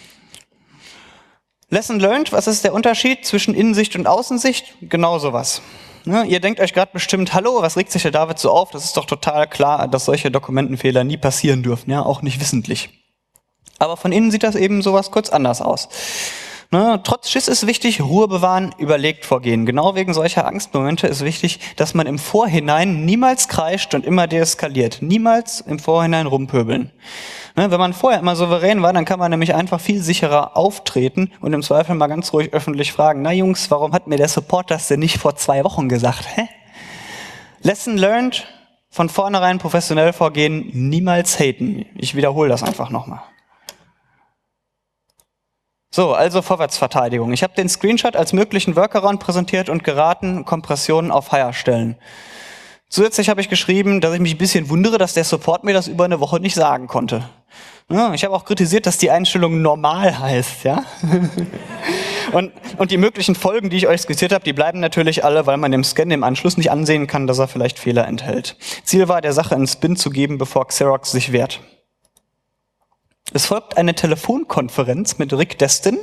Lesson learned, was ist der Unterschied zwischen Innensicht und Außensicht? Genau sowas. Ne, ihr denkt euch gerade bestimmt, hallo, was regt sich der David so auf? Das ist doch total klar, dass solche Dokumentenfehler nie passieren dürfen, ja, auch nicht wissentlich. Aber von innen sieht das eben sowas kurz anders aus. Ne, trotz Schiss ist wichtig, Ruhe bewahren, überlegt vorgehen. Genau wegen solcher Angstmomente ist wichtig, dass man im Vorhinein niemals kreischt und immer deeskaliert. Niemals im Vorhinein rumpöbeln. Ne, wenn man vorher immer souverän war, dann kann man nämlich einfach viel sicherer auftreten und im Zweifel mal ganz ruhig öffentlich fragen, na Jungs, warum hat mir der Support das denn nicht vor zwei Wochen gesagt? Hä? Lesson learned, von vornherein professionell vorgehen, niemals haten. Ich wiederhole das einfach nochmal. So, also Vorwärtsverteidigung. Ich habe den Screenshot als möglichen Workaround präsentiert und geraten, Kompressionen auf Higher stellen. Zusätzlich habe ich geschrieben, dass ich mich ein bisschen wundere, dass der Support mir das über eine Woche nicht sagen konnte. Ja, ich habe auch kritisiert, dass die Einstellung normal heißt. Ja? Und, und die möglichen Folgen, die ich euch skizziert habe, die bleiben natürlich alle, weil man dem Scan im Anschluss nicht ansehen kann, dass er vielleicht Fehler enthält. Ziel war, der Sache einen Spin zu geben, bevor Xerox sich wehrt. Es folgt eine Telefonkonferenz mit Rick Destin.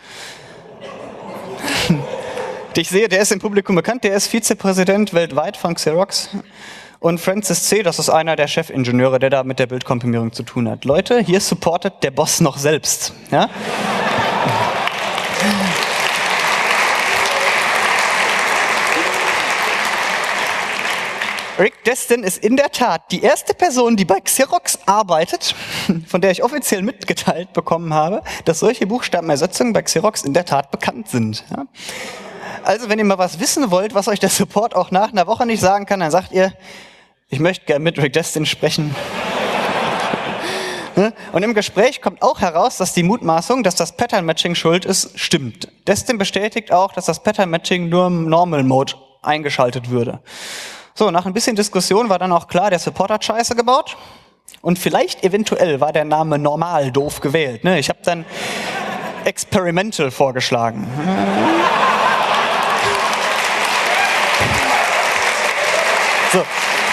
Ich sehe, der ist im Publikum bekannt, der ist Vizepräsident weltweit von Xerox. Und Francis C., das ist einer der Chefingenieure, der da mit der Bildkomprimierung zu tun hat. Leute, hier supportet der Boss noch selbst. Ja? Rick Destin ist in der Tat die erste Person, die bei Xerox arbeitet, von der ich offiziell mitgeteilt bekommen habe, dass solche Buchstabenersetzungen bei Xerox in der Tat bekannt sind. Ja? Also, wenn ihr mal was wissen wollt, was euch der Support auch nach einer Woche nicht sagen kann, dann sagt ihr, ich möchte gerne mit Rick Destin sprechen. Und im Gespräch kommt auch heraus, dass die Mutmaßung, dass das Pattern Matching schuld ist, stimmt. Destin bestätigt auch, dass das Pattern Matching nur im Normal Mode eingeschaltet würde. So, nach ein bisschen Diskussion war dann auch klar, der Support hat Scheiße gebaut. Und vielleicht eventuell war der Name normal doof gewählt. Ne? Ich habe dann Experimental vorgeschlagen. So.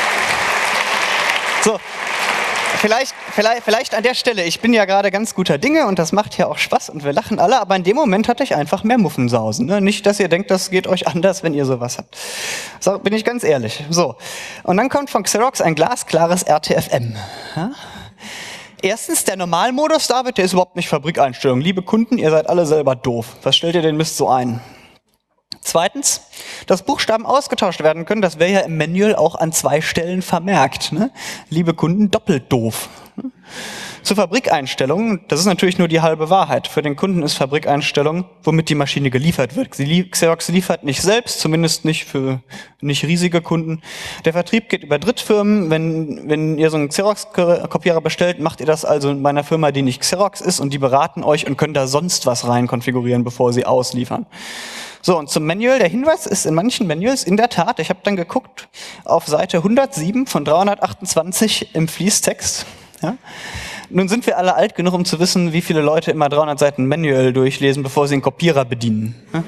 So. Vielleicht, vielleicht, vielleicht an der Stelle, ich bin ja gerade ganz guter Dinge und das macht ja auch Spaß und wir lachen alle, aber in dem Moment hatte ich einfach mehr Muffensausen. Ne? Nicht, dass ihr denkt, das geht euch anders, wenn ihr sowas habt. So, bin ich ganz ehrlich. So. Und dann kommt von Xerox ein glasklares R T F M. Ja? Erstens, der Normalmodus, David, der ist überhaupt nicht Fabrikeinstellung. Liebe Kunden, ihr seid alle selber doof. Was stellt ihr den Mist so ein? Zweitens, dass Buchstaben ausgetauscht werden können, das wäre ja im Manual auch an zwei Stellen vermerkt. Ne? Liebe Kunden, doppelt doof. Zur Fabrikeinstellung, das ist natürlich nur die halbe Wahrheit. Für den Kunden ist Fabrikeinstellung, womit die Maschine geliefert wird. Sie, Xerox liefert nicht selbst, zumindest nicht für nicht riesige Kunden. Der Vertrieb geht über Drittfirmen. Wenn, wenn ihr so einen Xerox-Kopierer bestellt, macht ihr das also in meiner Firma, die nicht Xerox ist, und die beraten euch und können da sonst was rein konfigurieren, bevor sie ausliefern. So, und zum Manual, der Hinweis ist in manchen Manuals in der Tat, ich habe dann geguckt, auf Seite hundertsieben von dreihundertachtundzwanzig im Fließtext. Ja. Nun sind wir alle alt genug, um zu wissen, wie viele Leute immer dreihundert Seiten Manual durchlesen, bevor sie einen Kopierer bedienen. Ja.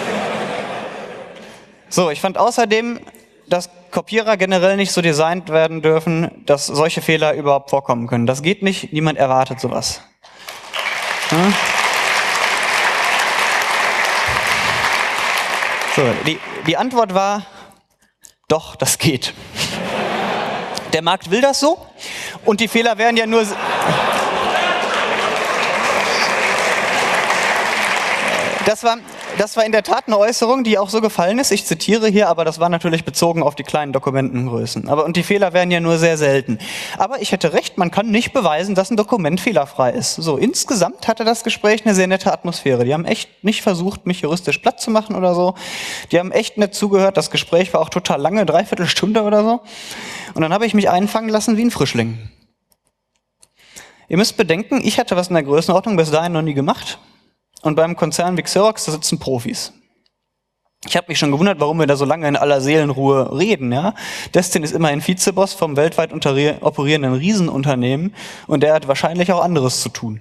So, ich fand außerdem, dass Kopierer generell nicht so designt werden dürfen, dass solche Fehler überhaupt vorkommen können. Das geht nicht, niemand erwartet sowas. Ja. So, die, die Antwort war, doch, das geht. Der Markt will das so und die Fehler wären ja nur... Das war, das war in der Tat eine Äußerung, die auch so gefallen ist. Ich zitiere hier, aber das war natürlich bezogen auf die kleinen Dokumentengrößen. Aber, und die Fehler wären ja nur sehr selten. Aber ich hätte recht, man kann nicht beweisen, dass ein Dokument fehlerfrei ist. So, insgesamt hatte das Gespräch eine sehr nette Atmosphäre. Die haben echt nicht versucht, mich juristisch platt zu machen oder so. Die haben echt nett zugehört. Das Gespräch war auch total lange, dreiviertel Stunde oder so. Und dann habe ich mich einfangen lassen wie ein Frischling. Ihr müsst bedenken, ich hatte was in der Größenordnung bis dahin noch nie gemacht. Und beim Konzern wie Xerox, da sitzen Profis. Ich habe mich schon gewundert, warum wir da so lange in aller Seelenruhe reden. Ja? Destin ist immerhin Vizeboss vom weltweit operierenden Riesenunternehmen und der hat wahrscheinlich auch anderes zu tun.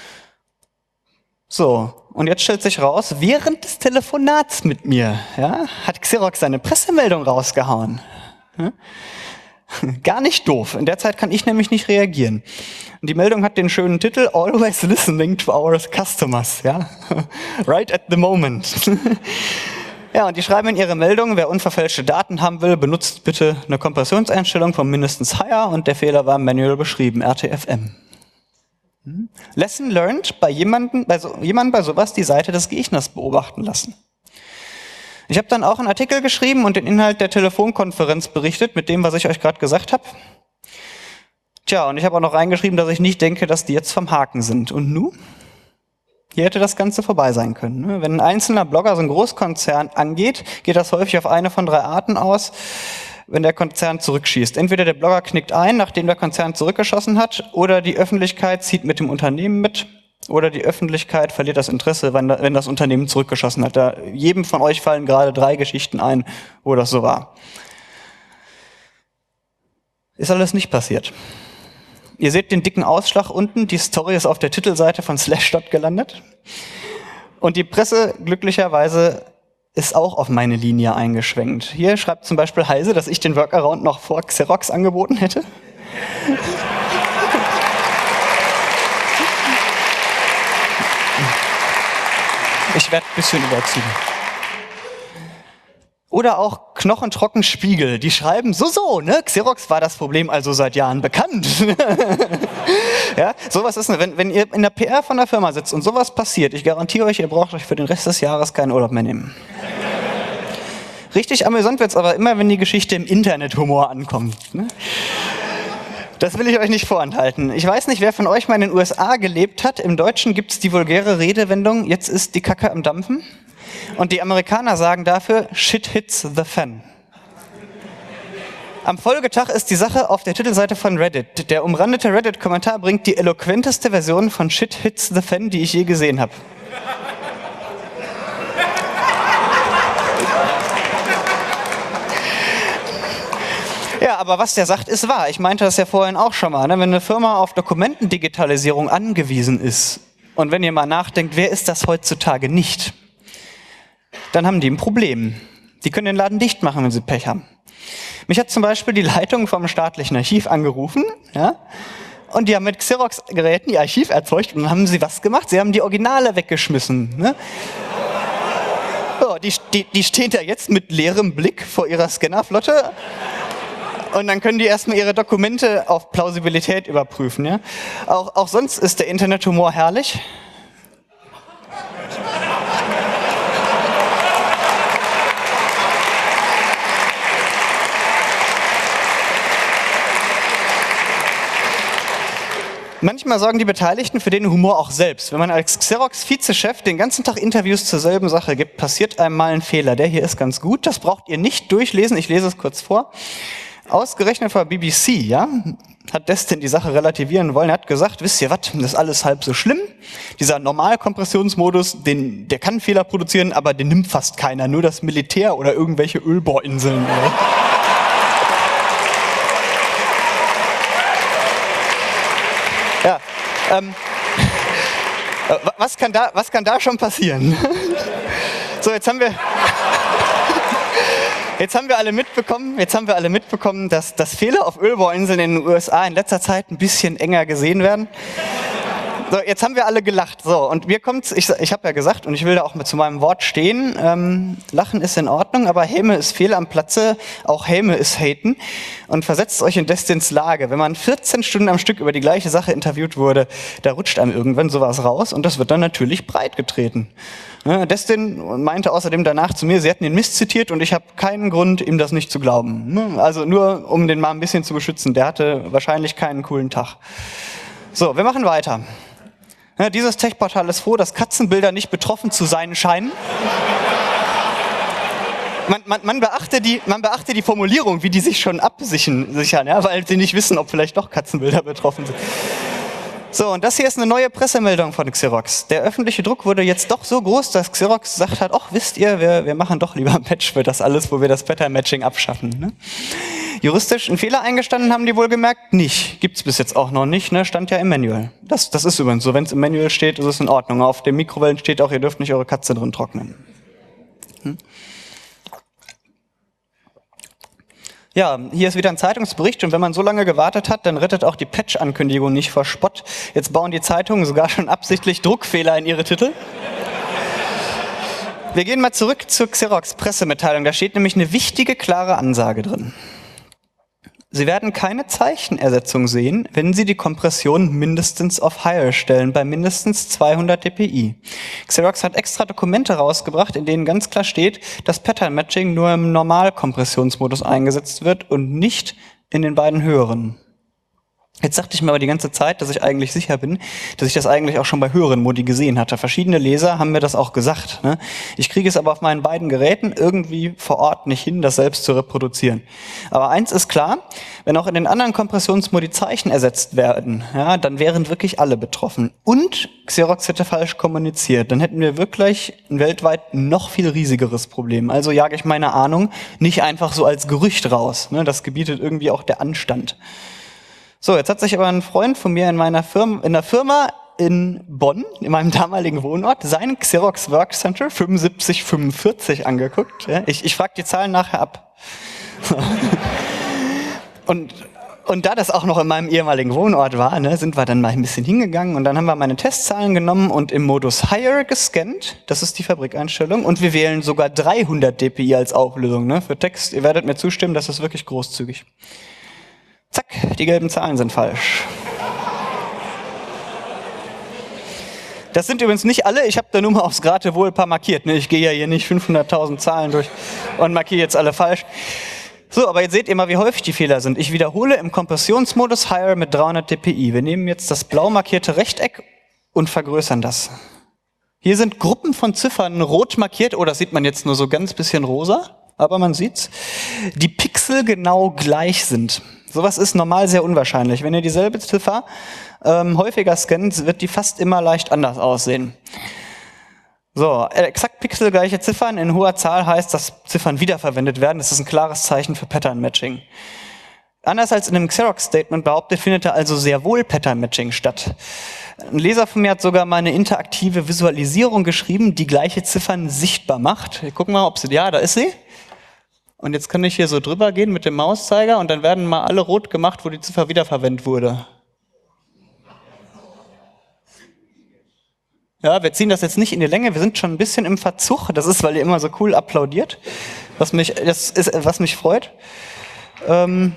So, und jetzt stellt sich raus, während des Telefonats mit mir ja, hat Xerox seine Pressemeldung rausgehauen. Ja? Gar nicht doof. In der Zeit kann ich nämlich nicht reagieren. Und die Meldung hat den schönen Titel Always listening to our customers. Ja? Right at the moment. Ja, und die schreiben in ihre Meldung, wer unverfälschte Daten haben will, benutzt bitte eine Kompressionseinstellung von mindestens Higher und der Fehler war manual beschrieben, R T F M. Hm? Lesson learned, bei jemandem bei, so, jemandem bei sowas die Seite des Gegners beobachten lassen. Ich habe dann auch einen Artikel geschrieben und den Inhalt der Telefonkonferenz berichtet, mit dem, was ich euch gerade gesagt habe. Tja, und ich habe auch noch reingeschrieben, dass ich nicht denke, dass die jetzt vom Haken sind. Und nu? Hier hätte das Ganze vorbei sein können. Wenn ein einzelner Blogger so einen Großkonzern angeht, geht das häufig auf eine von drei Arten aus, wenn der Konzern zurückschießt. Entweder der Blogger knickt ein, nachdem der Konzern zurückgeschossen hat, oder die Öffentlichkeit zieht mit dem Unternehmen mit, oder die Öffentlichkeit verliert das Interesse, wenn, wenn das Unternehmen zurückgeschossen hat. Da, jedem von euch fallen gerade drei Geschichten ein, wo das so war. Ist alles nicht passiert. Ihr seht den dicken Ausschlag unten, die Story ist auf der Titelseite von Slashdot gelandet. Und die Presse glücklicherweise ist auch auf meine Linie eingeschwenkt. Hier schreibt zum Beispiel Heise, dass ich den Workaround noch vor Xerox angeboten hätte. Ich werde ein bisschen überziehen. Oder auch Knochentrocken Spiegel, die schreiben, so, so, ne, Xerox war das Problem also seit Jahren bekannt. Ja, sowas ist, wenn, wenn ihr in der P R von der Firma sitzt und sowas passiert, ich garantiere euch, ihr braucht euch für den Rest des Jahres keinen Urlaub mehr nehmen. Richtig amüsant wird's aber immer, wenn die Geschichte im Internet-Humor ankommt. Ne? Das will ich euch nicht vorenthalten. Ich weiß nicht, wer von euch mal in den U S A gelebt hat. Im Deutschen gibt's die vulgäre Redewendung, jetzt ist die Kacke am Dampfen. Und die Amerikaner sagen dafür, shit hits the fan. Am Folgetag ist die Sache auf der Titelseite von Reddit. Der umrandete Reddit-Kommentar bringt die eloquenteste Version von shit hits the fan, die ich je gesehen habe. Ja, aber was der sagt, ist wahr. Ich meinte das ja vorhin auch schon mal. Ne? Wenn eine Firma auf Dokumentendigitalisierung angewiesen ist und wenn ihr mal nachdenkt, wer ist das heutzutage nicht, dann haben die ein Problem. Die können den Laden dicht machen, wenn sie Pech haben. Mich hat zum Beispiel die Leitung vom staatlichen Archiv angerufen, ja, und die haben mit Xerox-Geräten ihr Archiv erzeugt und dann haben sie was gemacht? Sie haben die Originale weggeschmissen. Ne? So, die, die, die stehen da jetzt mit leerem Blick vor ihrer Scannerflotte und dann können die erstmal ihre Dokumente auf Plausibilität überprüfen. Ja? Auch, auch sonst ist der Internethumor herrlich. Manchmal sorgen die Beteiligten für den Humor auch selbst. Wenn man als Xerox-Vizechef den ganzen Tag Interviews zur selben Sache gibt, passiert einem mal ein Fehler. Der hier ist ganz gut, das braucht ihr nicht durchlesen, ich lese es kurz vor. Ausgerechnet von B B C, ja, hat Destin die Sache relativieren wollen. Er hat gesagt, wisst ihr was, das ist alles halb so schlimm. Dieser Normalkompressionsmodus, den, der kann Fehler produzieren, aber den nimmt fast keiner. Nur das Militär oder irgendwelche Ölbohrinseln. Ja, ähm, was kann da, was kann da schon passieren? So, jetzt haben wir, jetzt haben wir alle mitbekommen, jetzt haben wir alle mitbekommen, dass, dass Fehler auf Ölbohrinseln in den U S A in letzter Zeit ein bisschen enger gesehen werden. So, jetzt haben wir alle gelacht. So, und mir kommt's, ich, ich habe ja gesagt, und ich will da auch mit zu meinem Wort stehen, ähm, Lachen ist in Ordnung, aber Häme ist fehl am Platze, auch Häme ist haten. Und versetzt euch in Destins Lage. Wenn man vierzehn Stunden am Stück über die gleiche Sache interviewt wurde, da rutscht einem irgendwann sowas raus und das wird dann natürlich breit getreten. Ja, Destin meinte außerdem danach zu mir, sie hätten ihn misszitiert und ich habe keinen Grund, ihm das nicht zu glauben. Also nur, um den mal ein bisschen zu beschützen. Der hatte wahrscheinlich keinen coolen Tag. So, wir machen weiter. Ja, dieses Tech-Portal ist froh, dass Katzenbilder nicht betroffen zu sein scheinen. Man, man, man, beachte die, man beachte die Formulierung, wie die sich schon absichern, sichern, ja, weil sie nicht wissen, ob vielleicht doch Katzenbilder betroffen sind. So, und das hier ist eine neue Pressemeldung von Xerox. Der öffentliche Druck wurde jetzt doch so groß, dass Xerox gesagt hat, ach, wisst ihr, wir, wir machen doch lieber ein Patch für das alles, wo wir das Pattern-Matching abschaffen. Ne? Juristisch einen Fehler eingestanden haben die wohl gemerkt? Nicht. Gibt's bis jetzt auch noch nicht, ne? Stand ja im Manual. Das, das ist übrigens so, wenn es im Manual steht, ist es in Ordnung. Auf dem Mikrowellen steht auch, ihr dürft nicht eure Katze drin trocknen. Hm? Ja, hier ist wieder ein Zeitungsbericht und wenn man so lange gewartet hat, dann rettet auch die Patch-Ankündigung nicht vor Spott. Jetzt bauen die Zeitungen sogar schon absichtlich Druckfehler in ihre Titel. Wir gehen mal zurück zur Xerox-Pressemitteilung. Da steht nämlich eine wichtige, klare Ansage drin. Sie werden keine Zeichenersetzung sehen, wenn Sie die Kompression mindestens auf Higher stellen, bei mindestens zweihundert dpi. Xerox hat extra Dokumente rausgebracht, in denen ganz klar steht, dass Pattern Matching nur im Normalkompressionsmodus eingesetzt wird und nicht in den beiden höheren. Jetzt dachte ich mir aber die ganze Zeit, dass ich eigentlich sicher bin, dass ich das eigentlich auch schon bei höheren Modi gesehen hatte. Verschiedene Leser haben mir das auch gesagt. Ne? Ich kriege es aber auf meinen beiden Geräten irgendwie vor Ort nicht hin, das selbst zu reproduzieren. Aber eins ist klar, wenn auch in den anderen Kompressionsmodi Zeichen ersetzt werden, ja, dann wären wirklich alle betroffen. Und Xerox hätte falsch kommuniziert. Dann hätten wir wirklich ein weltweit noch viel riesigeres Problem. Also jage ich meine Ahnung nicht einfach so als Gerücht raus. Ne? Das gebietet irgendwie auch der Anstand. So, jetzt hat sich aber ein Freund von mir in meiner Firma, in der Firma in Bonn, in meinem damaligen Wohnort, sein Xerox Work Center fünfundsiebzig fünfundvierzig angeguckt. Ja, ich ich frage die Zahlen nachher ab. und, und da das auch noch in meinem ehemaligen Wohnort war, ne, sind wir dann mal ein bisschen hingegangen und dann haben wir meine Testzahlen genommen und im Modus Higher gescannt. Das ist die Fabrikeinstellung. Und wir wählen sogar dreihundert dpi als Auflösung. Ne, für Text, ihr werdet mir zustimmen, das ist wirklich großzügig. Zack, die gelben Zahlen sind falsch. Das sind übrigens nicht alle, ich habe da nur mal aufs Geratewohl ein paar markiert. Ne? Ich gehe ja hier nicht fünfhunderttausend Zahlen durch und markiere jetzt alle falsch. So, aber jetzt seht ihr mal, wie häufig die Fehler sind. Ich wiederhole im Kompressionsmodus Higher mit dreihundert dpi. Wir nehmen jetzt das blau markierte Rechteck und vergrößern das. Hier sind Gruppen von Ziffern rot markiert, oh, das sieht man jetzt nur so ganz bisschen rosa, aber man sieht's, die Pixel genau gleich sind. Sowas ist normal sehr unwahrscheinlich. Wenn ihr dieselbe Ziffer ähm, häufiger scannt, wird die fast immer leicht anders aussehen. So, exakt pixelgleiche Ziffern in hoher Zahl heißt, dass Ziffern wiederverwendet werden. Das ist ein klares Zeichen für Pattern Matching. Anders als in einem Xerox-Statement behauptet, findet da also sehr wohl Pattern Matching statt. Ein Leser von mir hat sogar mal eine interaktive Visualisierung geschrieben, die gleiche Ziffern sichtbar macht. Wir gucken mal, ob sie, ja, da ist sie. Und jetzt kann ich hier so drüber gehen mit dem Mauszeiger und dann werden mal alle rot gemacht, wo die Ziffer wiederverwendet wurde. Ja, wir ziehen das jetzt nicht in die Länge, wir sind schon ein bisschen im Verzug. Das ist, weil ihr immer so cool applaudiert, was mich, das ist, was mich freut. Ähm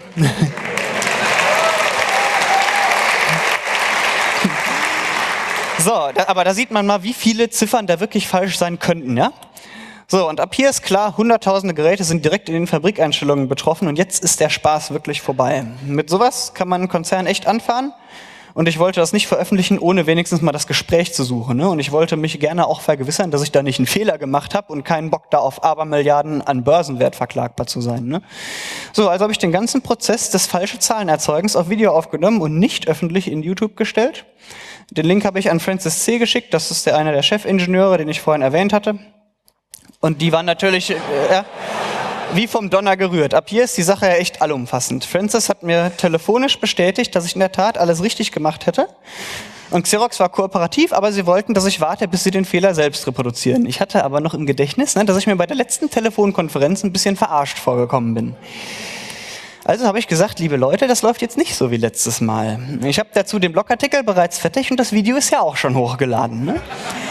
so, da, aber da sieht man mal, wie viele Ziffern da wirklich falsch sein könnten, ja? So, und ab hier ist klar, hunderttausende Geräte sind direkt in den Fabrikeinstellungen betroffen und jetzt ist der Spaß wirklich vorbei. Mit sowas kann man einen Konzern echt anfahren und ich wollte das nicht veröffentlichen, ohne wenigstens mal das Gespräch zu suchen. Ne? Und ich wollte mich gerne auch vergewissern, dass ich da nicht einen Fehler gemacht habe und keinen Bock da auf Abermilliarden an Börsenwert verklagbar zu sein. Ne? So, also habe ich den ganzen Prozess des falschen Zahlenerzeugens auf Video aufgenommen und nicht öffentlich in YouTube gestellt. Den Link habe ich an Francis C. geschickt, das ist der einer der Chefingenieure, den ich vorhin erwähnt hatte. Und die waren natürlich äh, wie vom Donner gerührt. Ab hier ist die Sache ja echt allumfassend. Francis hat mir telefonisch bestätigt, dass ich in der Tat alles richtig gemacht hätte. Und Xerox war kooperativ, aber sie wollten, dass ich warte, bis sie den Fehler selbst reproduzieren. Ich hatte aber noch im Gedächtnis, ne, dass ich mir bei der letzten Telefonkonferenz ein bisschen verarscht vorgekommen bin. Also habe ich gesagt, liebe Leute, das läuft jetzt nicht so wie letztes Mal. Ich habe dazu den Blogartikel bereits fertig und das Video ist ja auch schon hochgeladen. Ne?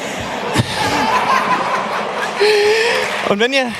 Und wenn ihr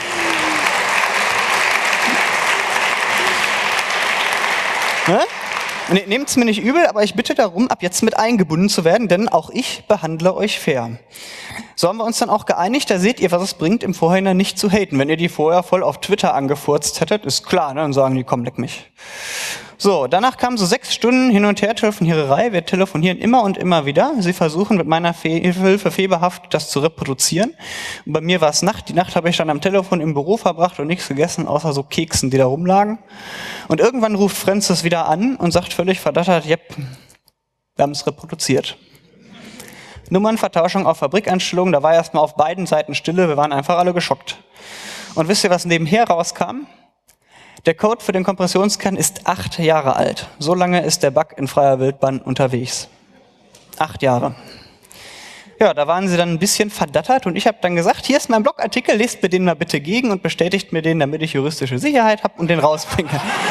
ne? Ne, nehmt's mir nicht übel, aber ich bitte darum, ab jetzt mit eingebunden zu werden, denn auch ich behandle euch fair. So haben wir uns dann auch geeinigt, da seht ihr, was es bringt, im Vorhinein nicht zu haten. Wenn ihr die vorher voll auf Twitter angefurzt hättet, ist klar, ne? Dann sagen die, komm, leck mich. So, danach kamen so sechs Stunden Hin- und Her-Telefoniererei. Wir telefonieren immer und immer wieder. Sie versuchen mit meiner Fe- Hilfe fehlerhaft das zu reproduzieren. Und bei mir war es Nacht. Die Nacht habe ich dann am Telefon im Büro verbracht und nichts gegessen, außer so Keksen, die da rumlagen. Und irgendwann ruft Francis wieder an und sagt völlig verdattert, jep, wir haben es reproduziert. Nummernvertauschung auf Fabrikeinstellungen, da war erstmal auf beiden Seiten Stille, wir waren einfach alle geschockt. Und wisst ihr, was nebenher rauskam? Der Code für den Kompressionskern ist acht Jahre alt. So lange ist der Bug in freier Wildbahn unterwegs. Acht Jahre. Ja, da waren sie dann ein bisschen verdattert und ich habe dann gesagt, hier ist mein Blogartikel, lest mir den mal bitte gegen und bestätigt mir den, damit ich juristische Sicherheit habe und den rausbringe.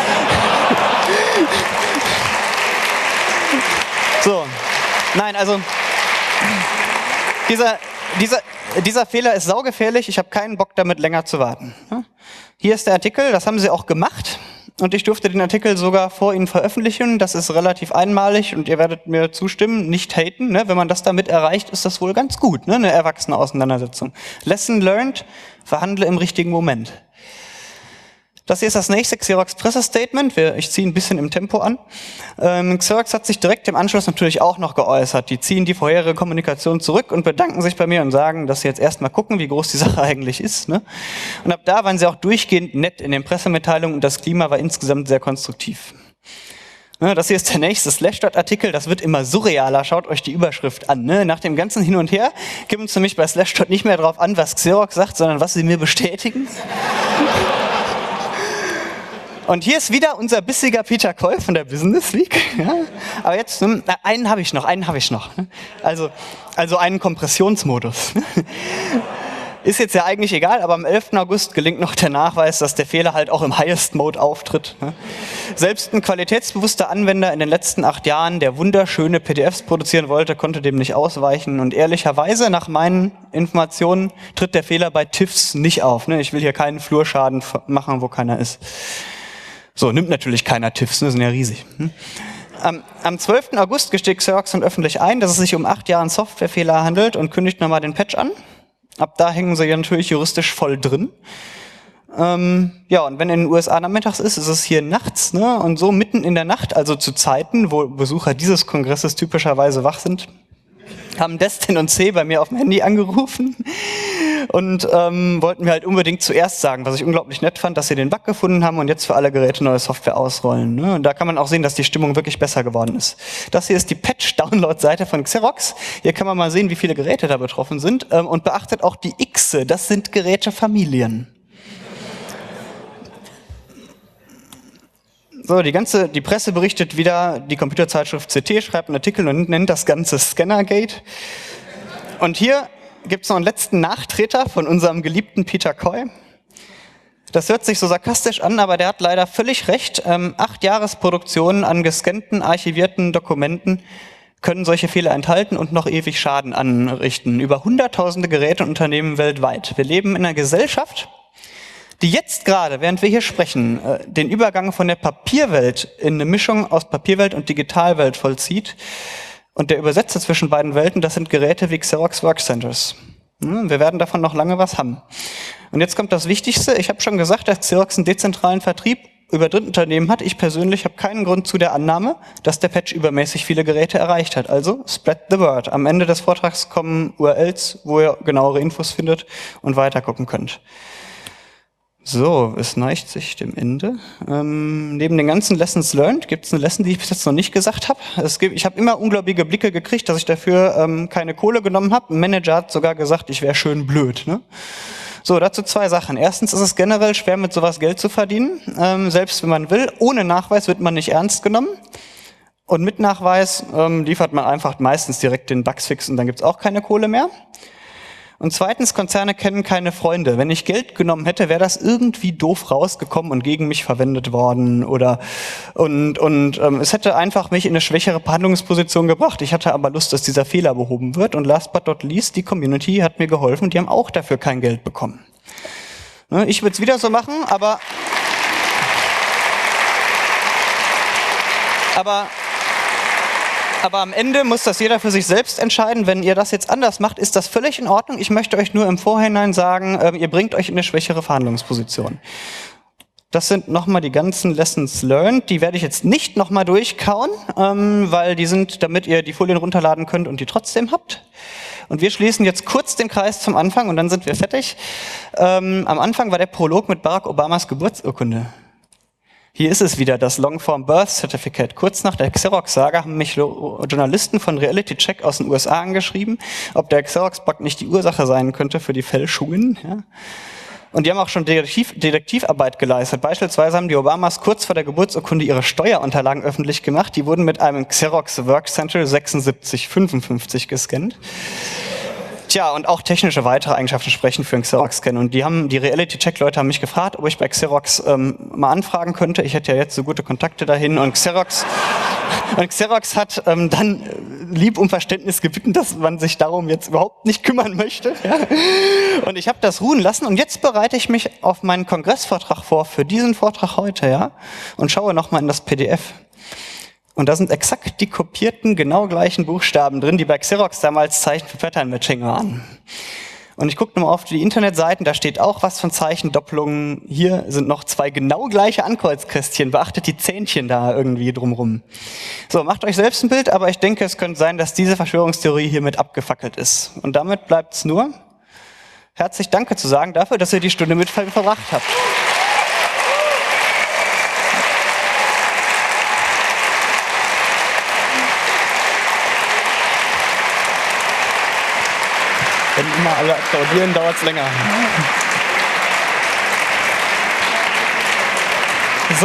So, nein, also dieser, dieser, dieser Fehler ist saugefährlich, ich habe keinen Bock damit länger zu warten. Hier ist der Artikel, das haben sie auch gemacht und ich durfte den Artikel sogar vor Ihnen veröffentlichen. Das ist relativ einmalig und ihr werdet mir zustimmen, nicht haten. Ne? Wenn man das damit erreicht, ist das wohl ganz gut, ne? Eine erwachsene Auseinandersetzung. Lesson learned, verhandle im richtigen Moment. Das hier ist das nächste Xerox Pressestatement. Ich ziehe ein bisschen im Tempo an. Ähm, Xerox hat sich direkt im Anschluss natürlich auch noch geäußert. Die ziehen die vorherige Kommunikation zurück und bedanken sich bei mir und sagen, dass sie jetzt erstmal gucken, wie groß die Sache eigentlich ist. Ne? Und ab da waren sie auch durchgehend nett in den Pressemitteilungen und das Klima war insgesamt sehr konstruktiv. Ne, das hier ist der nächste Slashdot-Artikel, das wird immer surrealer. Schaut euch die Überschrift an. Ne? Nach dem ganzen Hin und Her gibt es nämlich bei Slashdot nicht mehr drauf an, was Xerox sagt, sondern was sie mir bestätigen. Und hier ist wieder unser bissiger Peter Coy von der Business Week. Ja. Aber jetzt, hm, einen habe ich noch, einen habe ich noch. Also, also einen Kompressionsmodus. Ist jetzt ja eigentlich egal, aber am elften August gelingt noch der Nachweis, dass der Fehler halt auch im Highest Mode auftritt. Selbst ein qualitätsbewusster Anwender in den letzten acht Jahren, der wunderschöne P D Fs produzieren wollte, konnte dem nicht ausweichen. Und ehrlicherweise, nach meinen Informationen, tritt der Fehler bei T I Fs nicht auf. Ich will hier keinen Flurschaden machen, wo keiner ist. So, nimmt natürlich keiner T I Fs, ne? Sind ja riesig. Am, am zwölften August gesteht Xerox dann öffentlich ein, dass es sich um acht Jahre Softwarefehler handelt und kündigt nochmal den Patch an. Ab da hängen sie ja natürlich juristisch voll drin. Ähm, ja, und wenn in den U S A nachmittags ist, ist es hier nachts, ne? Und so mitten in der Nacht, also zu Zeiten, wo Besucher dieses Kongresses typischerweise wach sind, haben Destin und C bei mir auf dem Handy angerufen und ähm, wollten mir halt unbedingt zuerst sagen, was ich unglaublich nett fand, dass sie den Bug gefunden haben und jetzt für alle Geräte neue Software ausrollen. Ne? Und da kann man auch sehen, dass die Stimmung wirklich besser geworden ist. Das hier ist die Patch-Download-Seite von Xerox. Hier kann man mal sehen, wie viele Geräte da betroffen sind. Ähm, und beachtet auch die Xe, das sind Gerätefamilien. So, die ganze, die Presse berichtet wieder, die Computerzeitschrift C T schreibt einen Artikel und nennt das Ganze Scannergate. Und hier gibt es noch einen letzten Nachtreter von unserem geliebten Peter Coy. Das hört sich so sarkastisch an, aber der hat leider völlig recht. Ähm, acht Jahresproduktionen an gescannten, archivierten Dokumenten können solche Fehler enthalten und noch ewig Schaden anrichten. Über hunderttausende Geräte und Unternehmen weltweit. Wir leben in einer Gesellschaft, die jetzt gerade, während wir hier sprechen, den Übergang von der Papierwelt in eine Mischung aus Papierwelt und Digitalwelt vollzieht. Und der Übersetzer zwischen beiden Welten, das sind Geräte wie Xerox Workcenters. Wir werden davon noch lange was haben. Und jetzt kommt das Wichtigste. Ich habe schon gesagt, dass Xerox einen dezentralen Vertrieb über Drittunternehmen hat. Ich persönlich habe keinen Grund zu der Annahme, dass der Patch übermäßig viele Geräte erreicht hat. Also spread the word. Am Ende des Vortrags kommen U R Ls, wo ihr genauere Infos findet und weitergucken könnt. So, es neigt sich dem Ende. Ähm, neben den ganzen Lessons learned gibt es eine Lesson, die ich bis jetzt noch nicht gesagt habe. Es gibt, ich habe immer unglaubliche Blicke gekriegt, dass ich dafür ähm, keine Kohle genommen habe. Ein Manager hat sogar gesagt, ich wäre schön blöd. Ne? So, dazu zwei Sachen. Erstens ist es generell schwer, mit sowas Geld zu verdienen, ähm, selbst wenn man will. Ohne Nachweis wird man nicht ernst genommen. Und mit Nachweis ähm, liefert man einfach meistens direkt den Bugsfix und dann gibt's auch keine Kohle mehr. Und zweitens, Konzerne kennen keine Freunde. Wenn ich Geld genommen hätte, wäre das irgendwie doof rausgekommen und gegen mich verwendet worden. Oder und und ähm, es hätte einfach mich in eine schwächere Verhandlungsposition gebracht. Ich hatte aber Lust, dass dieser Fehler behoben wird. Und last but not least, die Community hat mir geholfen. Die haben auch dafür kein Geld bekommen. Ich würde es wieder so machen, aber aber Aber am Ende muss das jeder für sich selbst entscheiden. Wenn ihr das jetzt anders macht, ist das völlig in Ordnung. Ich möchte euch nur im Vorhinein sagen, äh, ihr bringt euch in eine schwächere Verhandlungsposition. Das sind nochmal die ganzen Lessons learned. Die werde ich jetzt nicht nochmal durchkauen, ähm, weil die sind, damit ihr die Folien runterladen könnt und die trotzdem habt. Und wir schließen jetzt kurz den Kreis zum Anfang und dann sind wir fertig. Ähm, am Anfang war der Prolog mit Barack Obamas Geburtsurkunde. Hier ist es wieder, das Longform Birth Certificate. Kurz nach der Xerox-Saga haben mich Journalisten von Reality Check aus den U S A angeschrieben, ob der Xerox-Bug nicht die Ursache sein könnte für die Fälschungen. Ja. Und die haben auch schon Detektiv, Detektivarbeit geleistet. Beispielsweise haben die Obamas kurz vor der Geburtsurkunde ihre Steuerunterlagen öffentlich gemacht. Die wurden mit einem Xerox Workcenter sechsundsiebzig fünfundfünfzig gescannt. Tja, und auch technische weitere Eigenschaften sprechen für einen Xerox-Scan. Und die haben, die Reality-Check-Leute haben mich gefragt, ob ich bei Xerox ähm, mal anfragen könnte. Ich hätte ja jetzt so gute Kontakte dahin. Und Xerox, und Xerox hat ähm, dann lieb um Verständnis gebeten, dass man sich darum jetzt überhaupt nicht kümmern möchte. Ja. Und ich habe das ruhen lassen. Und jetzt bereite ich mich auf meinen Kongressvortrag vor, für diesen Vortrag heute, ja, und schaue nochmal in das P D F. Und da sind exakt die kopierten, genau gleichen Buchstaben drin, die bei Xerox damals Zeichen für Pattern Matching waren. Und ich gucke nochmal auf die Internetseiten, da steht auch was von Zeichendoppelungen. Hier sind noch zwei genau gleiche Ankreuzkästchen. Beachtet die Zähnchen da irgendwie drumrum. So, macht euch selbst ein Bild, aber ich denke, es könnte sein, dass diese Verschwörungstheorie hiermit abgefackelt ist. Und damit bleibt es nur, herzlich Danke zu sagen dafür, dass ihr die Stunde mit verbracht habt. Wenn immer alle applaudieren, dauert es länger. So.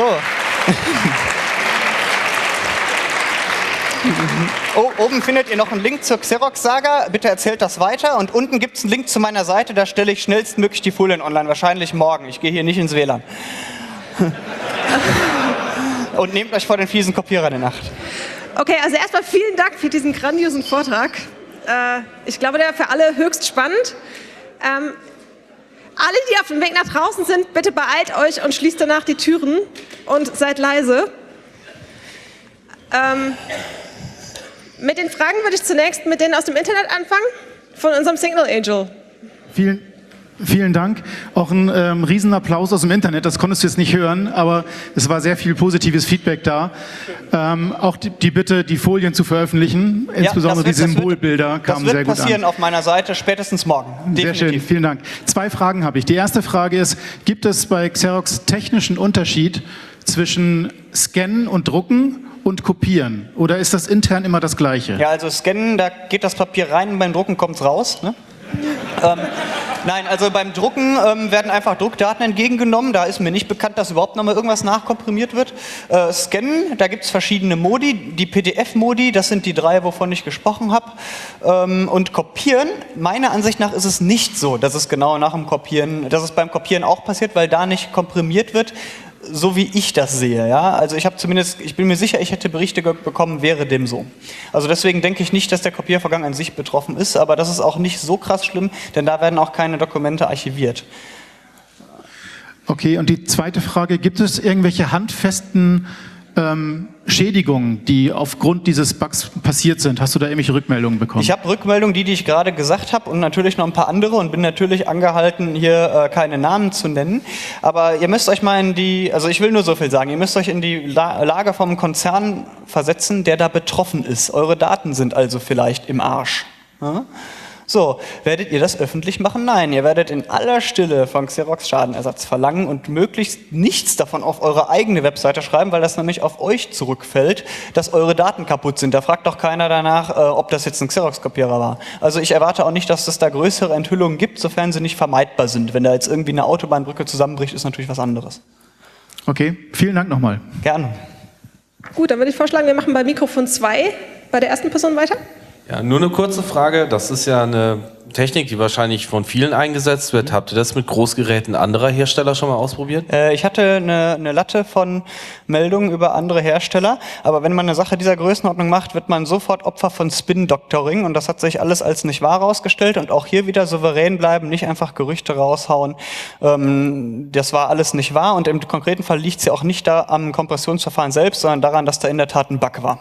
Oh, oben findet ihr noch einen Link zur Xerox-Saga. Bitte erzählt das weiter. Und unten gibt es einen Link zu meiner Seite. Da stelle ich schnellstmöglich die Folien online. Wahrscheinlich morgen. Ich gehe hier nicht ins W L A N. Und nehmt euch vor den fiesen Kopierer der Nacht. Okay, also erstmal vielen Dank für diesen grandiosen Vortrag. Äh, ich glaube, der war für alle höchst spannend. Ähm, alle, die auf dem Weg nach draußen sind, bitte beeilt euch und schließt danach die Türen und seid leise. Ähm, mit den Fragen würde ich zunächst mit denen aus dem Internet anfangen, von unserem Signal Angel. Vielen, vielen Dank. Auch ein ähm, Riesenapplaus aus dem Internet, das konntest du jetzt nicht hören, aber es war sehr viel positives Feedback da. Ähm, auch die, die Bitte, die Folien zu veröffentlichen, ja, insbesondere wird, die Symbolbilder wird, kamen sehr gut an. Das wird passieren auf meiner Seite spätestens morgen. Definitiv. Sehr schön, vielen Dank. Zwei Fragen habe ich. Die erste Frage ist, gibt es bei Xerox technischen Unterschied zwischen Scannen und Drucken und Kopieren? Oder ist das intern immer das Gleiche? Ja, also Scannen, da geht das Papier rein und beim Drucken kommt es raus. Ne? ähm, nein, also beim Drucken ähm, werden einfach Druckdaten entgegengenommen. Da ist mir nicht bekannt, dass überhaupt nochmal irgendwas nachkomprimiert wird. Äh, Scannen, da gibt es verschiedene Modi. Die P D F-Modi, das sind die drei, wovon ich gesprochen habe. Ähm, und Kopieren, meiner Ansicht nach ist es nicht so, dass es genau nach dem Kopieren, dass es beim Kopieren auch passiert, weil da nicht komprimiert wird. So wie ich das sehe, ja. Also ich habe zumindest, ich bin mir sicher, ich hätte Berichte bekommen, wäre dem so. Also deswegen denke ich nicht, dass der Kopiervorgang an sich betroffen ist, aber das ist auch nicht so krass schlimm, denn da werden auch keine Dokumente archiviert. Okay, und die zweite Frage, gibt es irgendwelche handfesten ähm, Schädigungen, die aufgrund dieses Bugs passiert sind? Hast du da irgendwelche Rückmeldungen bekommen? Ich habe Rückmeldungen, die, die ich gerade gesagt habe und natürlich noch ein paar andere und bin natürlich angehalten, hier äh, keine Namen zu nennen. Aber ihr müsst euch mal in die, also ich will nur so viel sagen, ihr müsst euch in die La- Lage vom Konzern versetzen, der da betroffen ist. Eure Daten sind also vielleicht im Arsch. Ja? So, werdet ihr das öffentlich machen? Nein, ihr werdet in aller Stille von Xerox Schadenersatz verlangen und möglichst nichts davon auf eure eigene Webseite schreiben, weil das nämlich auf euch zurückfällt, dass eure Daten kaputt sind. Da fragt doch keiner danach, äh, ob das jetzt ein Xerox-Kopierer war. Also ich erwarte auch nicht, dass es da größere Enthüllungen gibt, sofern sie nicht vermeidbar sind. Wenn da jetzt irgendwie eine Autobahnbrücke zusammenbricht, ist natürlich was anderes. Okay, vielen Dank nochmal. Gerne. Gut, dann würde ich vorschlagen, wir machen bei Mikrofon zwei bei der ersten Person weiter. Ja, nur eine kurze Frage. Das ist ja eine Technik, die wahrscheinlich von vielen eingesetzt wird. Habt ihr das mit Großgeräten anderer Hersteller schon mal ausprobiert? Äh, ich hatte eine, eine Latte von Meldungen über andere Hersteller, aber wenn man eine Sache dieser Größenordnung macht, wird man sofort Opfer von Spin-Doctoring und das hat sich alles als nicht wahr herausgestellt und auch hier wieder souverän bleiben, nicht einfach Gerüchte raushauen. Ähm, das war alles nicht wahr und im konkreten Fall liegt es ja auch nicht da am Kompressionsverfahren selbst, sondern daran, dass da in der Tat ein Bug war.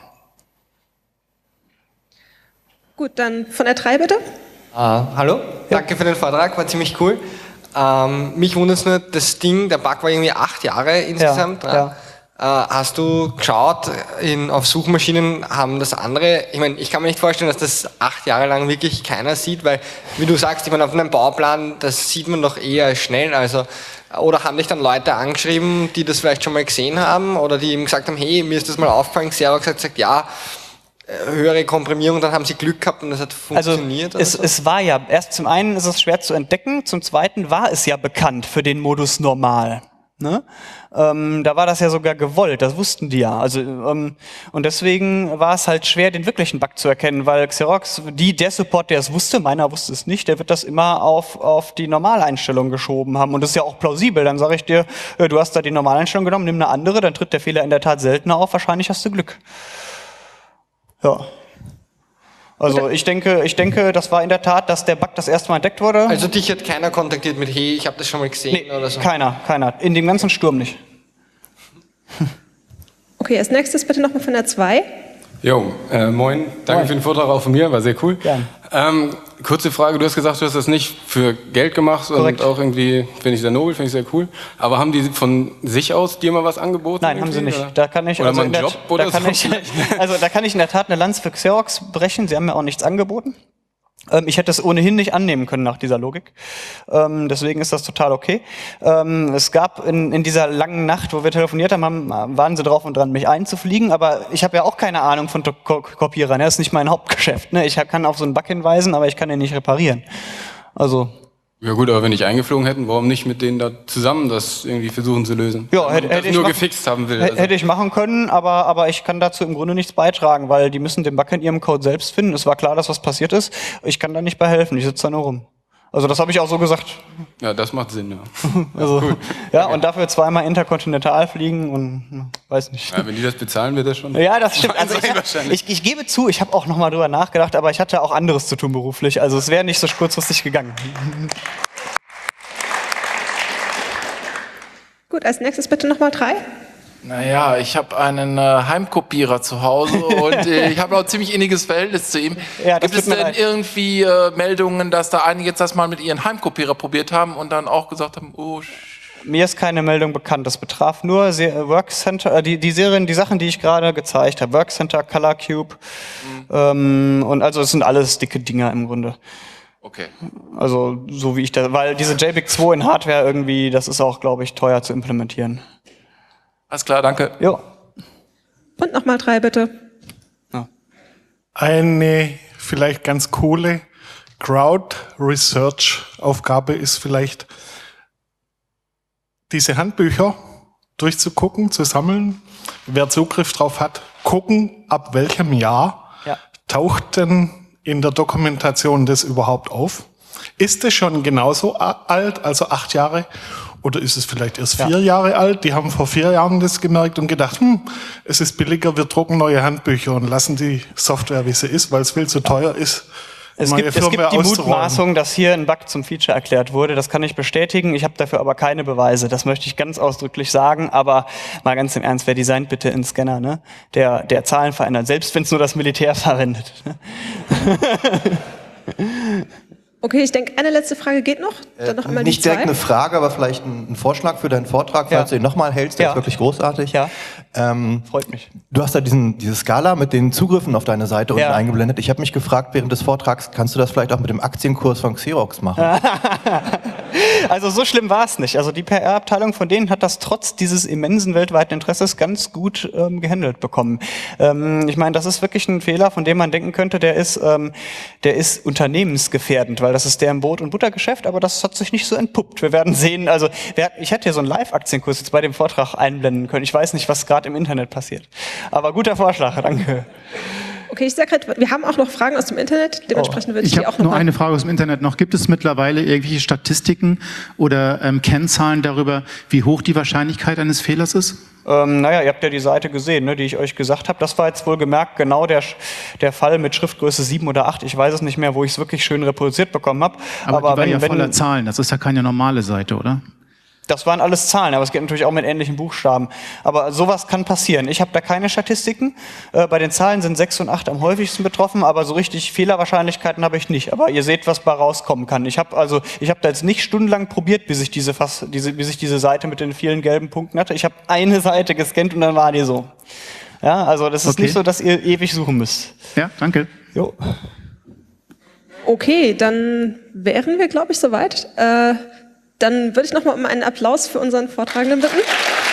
Gut, dann von der drei bitte. Uh, hallo, ja. Danke für den Vortrag, war ziemlich cool. Ähm, mich wundert es nur, das Ding, der Bug war irgendwie acht Jahre insgesamt. Ja, ja. Äh, hast du geschaut, in, auf Suchmaschinen haben das andere, ich meine, ich kann mir nicht vorstellen, dass das acht Jahre lang wirklich keiner sieht, weil, wie du sagst, ich meine, auf einem Bauplan, das sieht man doch eher schnell, also, oder haben dich dann Leute angeschrieben, die das vielleicht schon mal gesehen haben, oder die ihm gesagt haben, hey, mir ist das mal aufgefallen, Xerox hat gesagt, ja, höhere Komprimierung, dann haben sie Glück gehabt und das hat funktioniert? Also es, so? es war ja, erst zum einen ist es schwer zu entdecken, zum zweiten war es ja bekannt für den Modus Normal. Ne? Ähm, da war das ja sogar gewollt, das wussten die ja. Also, ähm, und deswegen war es halt schwer, den wirklichen Bug zu erkennen, weil Xerox, die, der Support, der es wusste, meiner wusste es nicht, der wird das immer auf, auf die Normaleinstellung geschoben haben. Und das ist ja auch plausibel. Dann sage ich dir, äh, du hast da die Normaleinstellung genommen, nimm eine andere, dann tritt der Fehler in der Tat seltener auf, wahrscheinlich hast du Glück. Ja. Also ich denke, ich denke, das war in der Tat, dass der Bug das erste Mal entdeckt wurde. Also dich hat keiner kontaktiert mit, hey, ich habe das schon mal gesehen nee, oder so? Keiner, keiner. In dem ganzen Sturm nicht. Okay, als nächstes bitte nochmal von der zwei. Jo, äh, moin. Danke moin. Für den Vortrag auch von mir, war sehr cool. Gern. Ähm, kurze Frage, du hast gesagt, du hast das nicht für Geld gemacht. Korrekt. Und auch irgendwie, finde ich sehr nobel, finde ich sehr cool. Aber haben die von sich aus dir mal was angeboten? Nein, haben sie nicht. Oder? Da kann ich, oder also mal einen Job der, oder da kann so ich, also da kann ich in der Tat eine Lanze für Xerox brechen. Sie haben mir auch nichts angeboten. Ähm, ich hätte es ohnehin nicht annehmen können nach dieser Logik. Ähm, deswegen ist das total okay. Ähm, es gab in, in dieser langen Nacht, wo wir telefoniert haben, haben, waren sie drauf und dran, mich einzufliegen. Aber ich habe ja auch keine Ahnung von Ko- Kopierern. Das ist nicht mein Hauptgeschäft. Ne? Ich kann auf so einen Bug hinweisen, aber ich kann ihn nicht reparieren. Also Ja gut, aber wenn ich eingeflogen hätten, warum nicht mit denen da zusammen das irgendwie versuchen zu lösen? Ja, hätte, hätte das ich nur machen, gefixt haben will. Hätte Also. ich machen können, aber, aber ich kann dazu im Grunde nichts beitragen, weil die müssen den Bug in ihrem Code selbst finden. Es war klar, dass was passiert ist. Ich kann da nicht bei helfen, ich sitze da nur rum. Also das habe ich auch so gesagt. Ja, das macht Sinn, ja. Also, cool. Ja, und dafür zweimal interkontinental fliegen und weiß nicht. Ja, wenn die das bezahlen, wird das schon. Ja, das stimmt. Also ich, wahrscheinlich. ich, ich gebe zu, ich habe auch noch mal drüber nachgedacht, aber ich hatte auch anderes zu tun beruflich. Also es wäre nicht so kurzfristig gegangen. Gut, als nächstes bitte nochmal drei. Naja, ich habe einen äh, Heimkopierer zu Hause und äh, ich habe auch ein ziemlich inniges Verhältnis zu ihm. Ja, das Gibt es tut mir denn leid. irgendwie äh, Meldungen, dass da einige jetzt das mal mit ihren Heimkopierer probiert haben und dann auch gesagt haben, oh, sch- Mir ist keine Meldung bekannt. Das betraf nur Se- Workcenter, äh, die, die Serien, die Sachen, die ich gerade gezeigt habe. Workcenter, Color Cube. Mhm. Ähm, und also es sind alles dicke Dinger im Grunde. okay. Also so wie ich da, weil diese J B I C zwei in Hardware irgendwie, das ist auch, glaube ich, teuer zu implementieren. Alles klar, danke. Jo. Und nochmal drei bitte. Eine vielleicht ganz coole Crowd-Research-Aufgabe ist vielleicht, diese Handbücher durchzugucken, zu sammeln, wer Zugriff drauf hat, gucken, ab welchem Jahr Ja. taucht denn in der Dokumentation das überhaupt auf? Ist es schon genauso a- alt, also acht Jahre? Oder ist es vielleicht erst vier Ja. Jahre alt? Die haben vor vier Jahren das gemerkt und gedacht, hm, es ist billiger, wir drucken neue Handbücher und lassen die Software, wie sie ist, weil es viel zu teuer ist. Es neue gibt, es gibt Firmware die auszuräumen. Mutmaßung, dass hier ein Bug zum Feature erklärt wurde. Das kann ich bestätigen. Ich habe dafür aber keine Beweise. Das möchte ich ganz ausdrücklich sagen. Aber mal ganz im Ernst, wer designt bitte einen Scanner, ne? der, der Zahlen verändert, selbst wenn es nur das Militär verwendet. Ne? Okay, ich denke, eine letzte Frage geht noch. Dann noch einmal Nicht die direkt zwei. eine Frage, aber vielleicht ein, ein Vorschlag für deinen Vortrag, falls Ja. du ihn nochmal hältst. Der Ja. ist wirklich großartig. Ja. Ähm, Freut mich. Du hast da diesen, diese Skala mit den Zugriffen auf deine Seite Ja. unten eingeblendet. Ich habe mich gefragt während des Vortrags, kannst du das vielleicht auch mit dem Aktienkurs von Xerox machen? Also so schlimm war es nicht. Also die P R-Abteilung von denen hat das trotz dieses immensen weltweiten Interesses ganz gut ähm, gehandelt bekommen. Ähm, ich meine, das ist wirklich ein Fehler, von dem man denken könnte, der ist, ähm, der ist unternehmensgefährdend, weil das ist deren Brot- und Buttergeschäft, aber das hat sich nicht so entpuppt. Wir werden sehen, also wer, ich hätte hier so einen Live-Aktienkurs jetzt bei dem Vortrag einblenden können. Ich weiß nicht, was gerade im Internet passiert. Aber guter Vorschlag, danke. Okay, ich sage gerade, wir haben auch noch Fragen aus dem Internet. Dementsprechend würde ich, Ich die auch habe noch nur mal eine Frage aus dem Internet noch. Gibt es mittlerweile irgendwelche Statistiken oder ähm, Kennzahlen darüber, wie hoch die Wahrscheinlichkeit eines Fehlers ist? Ähm, naja, ihr habt ja die Seite gesehen, ne, die ich euch gesagt habe. Das war jetzt wohl gemerkt genau der, Sch- der Fall mit Schriftgröße sieben oder acht. Ich weiß es nicht mehr, wo ich es wirklich schön reproduziert bekommen habe. Aber, Aber die war wenn, ja voller wenn, Zahlen. Das ist ja keine normale Seite, oder? das waren alles Zahlen, aber es geht natürlich auch mit ähnlichen Buchstaben. Aber sowas kann passieren. Ich habe da keine Statistiken. Äh, bei den Zahlen sind sechs und acht am häufigsten betroffen, aber so richtig Fehlerwahrscheinlichkeiten habe ich nicht. Aber ihr seht, was bei rauskommen kann. Ich habe also, ich habe da jetzt nicht stundenlang probiert, bis ich diese, Fass, diese, bis ich diese Seite mit den vielen gelben Punkten hatte. Ich habe eine Seite gescannt und dann war die so. Ja, also das ist Okay. nicht so, dass ihr ewig suchen müsst. Ja, danke. Jo. Okay, dann wären wir, glaube ich, soweit. Äh, dann würde ich noch mal um einen Applaus für unseren Vortragenden bitten.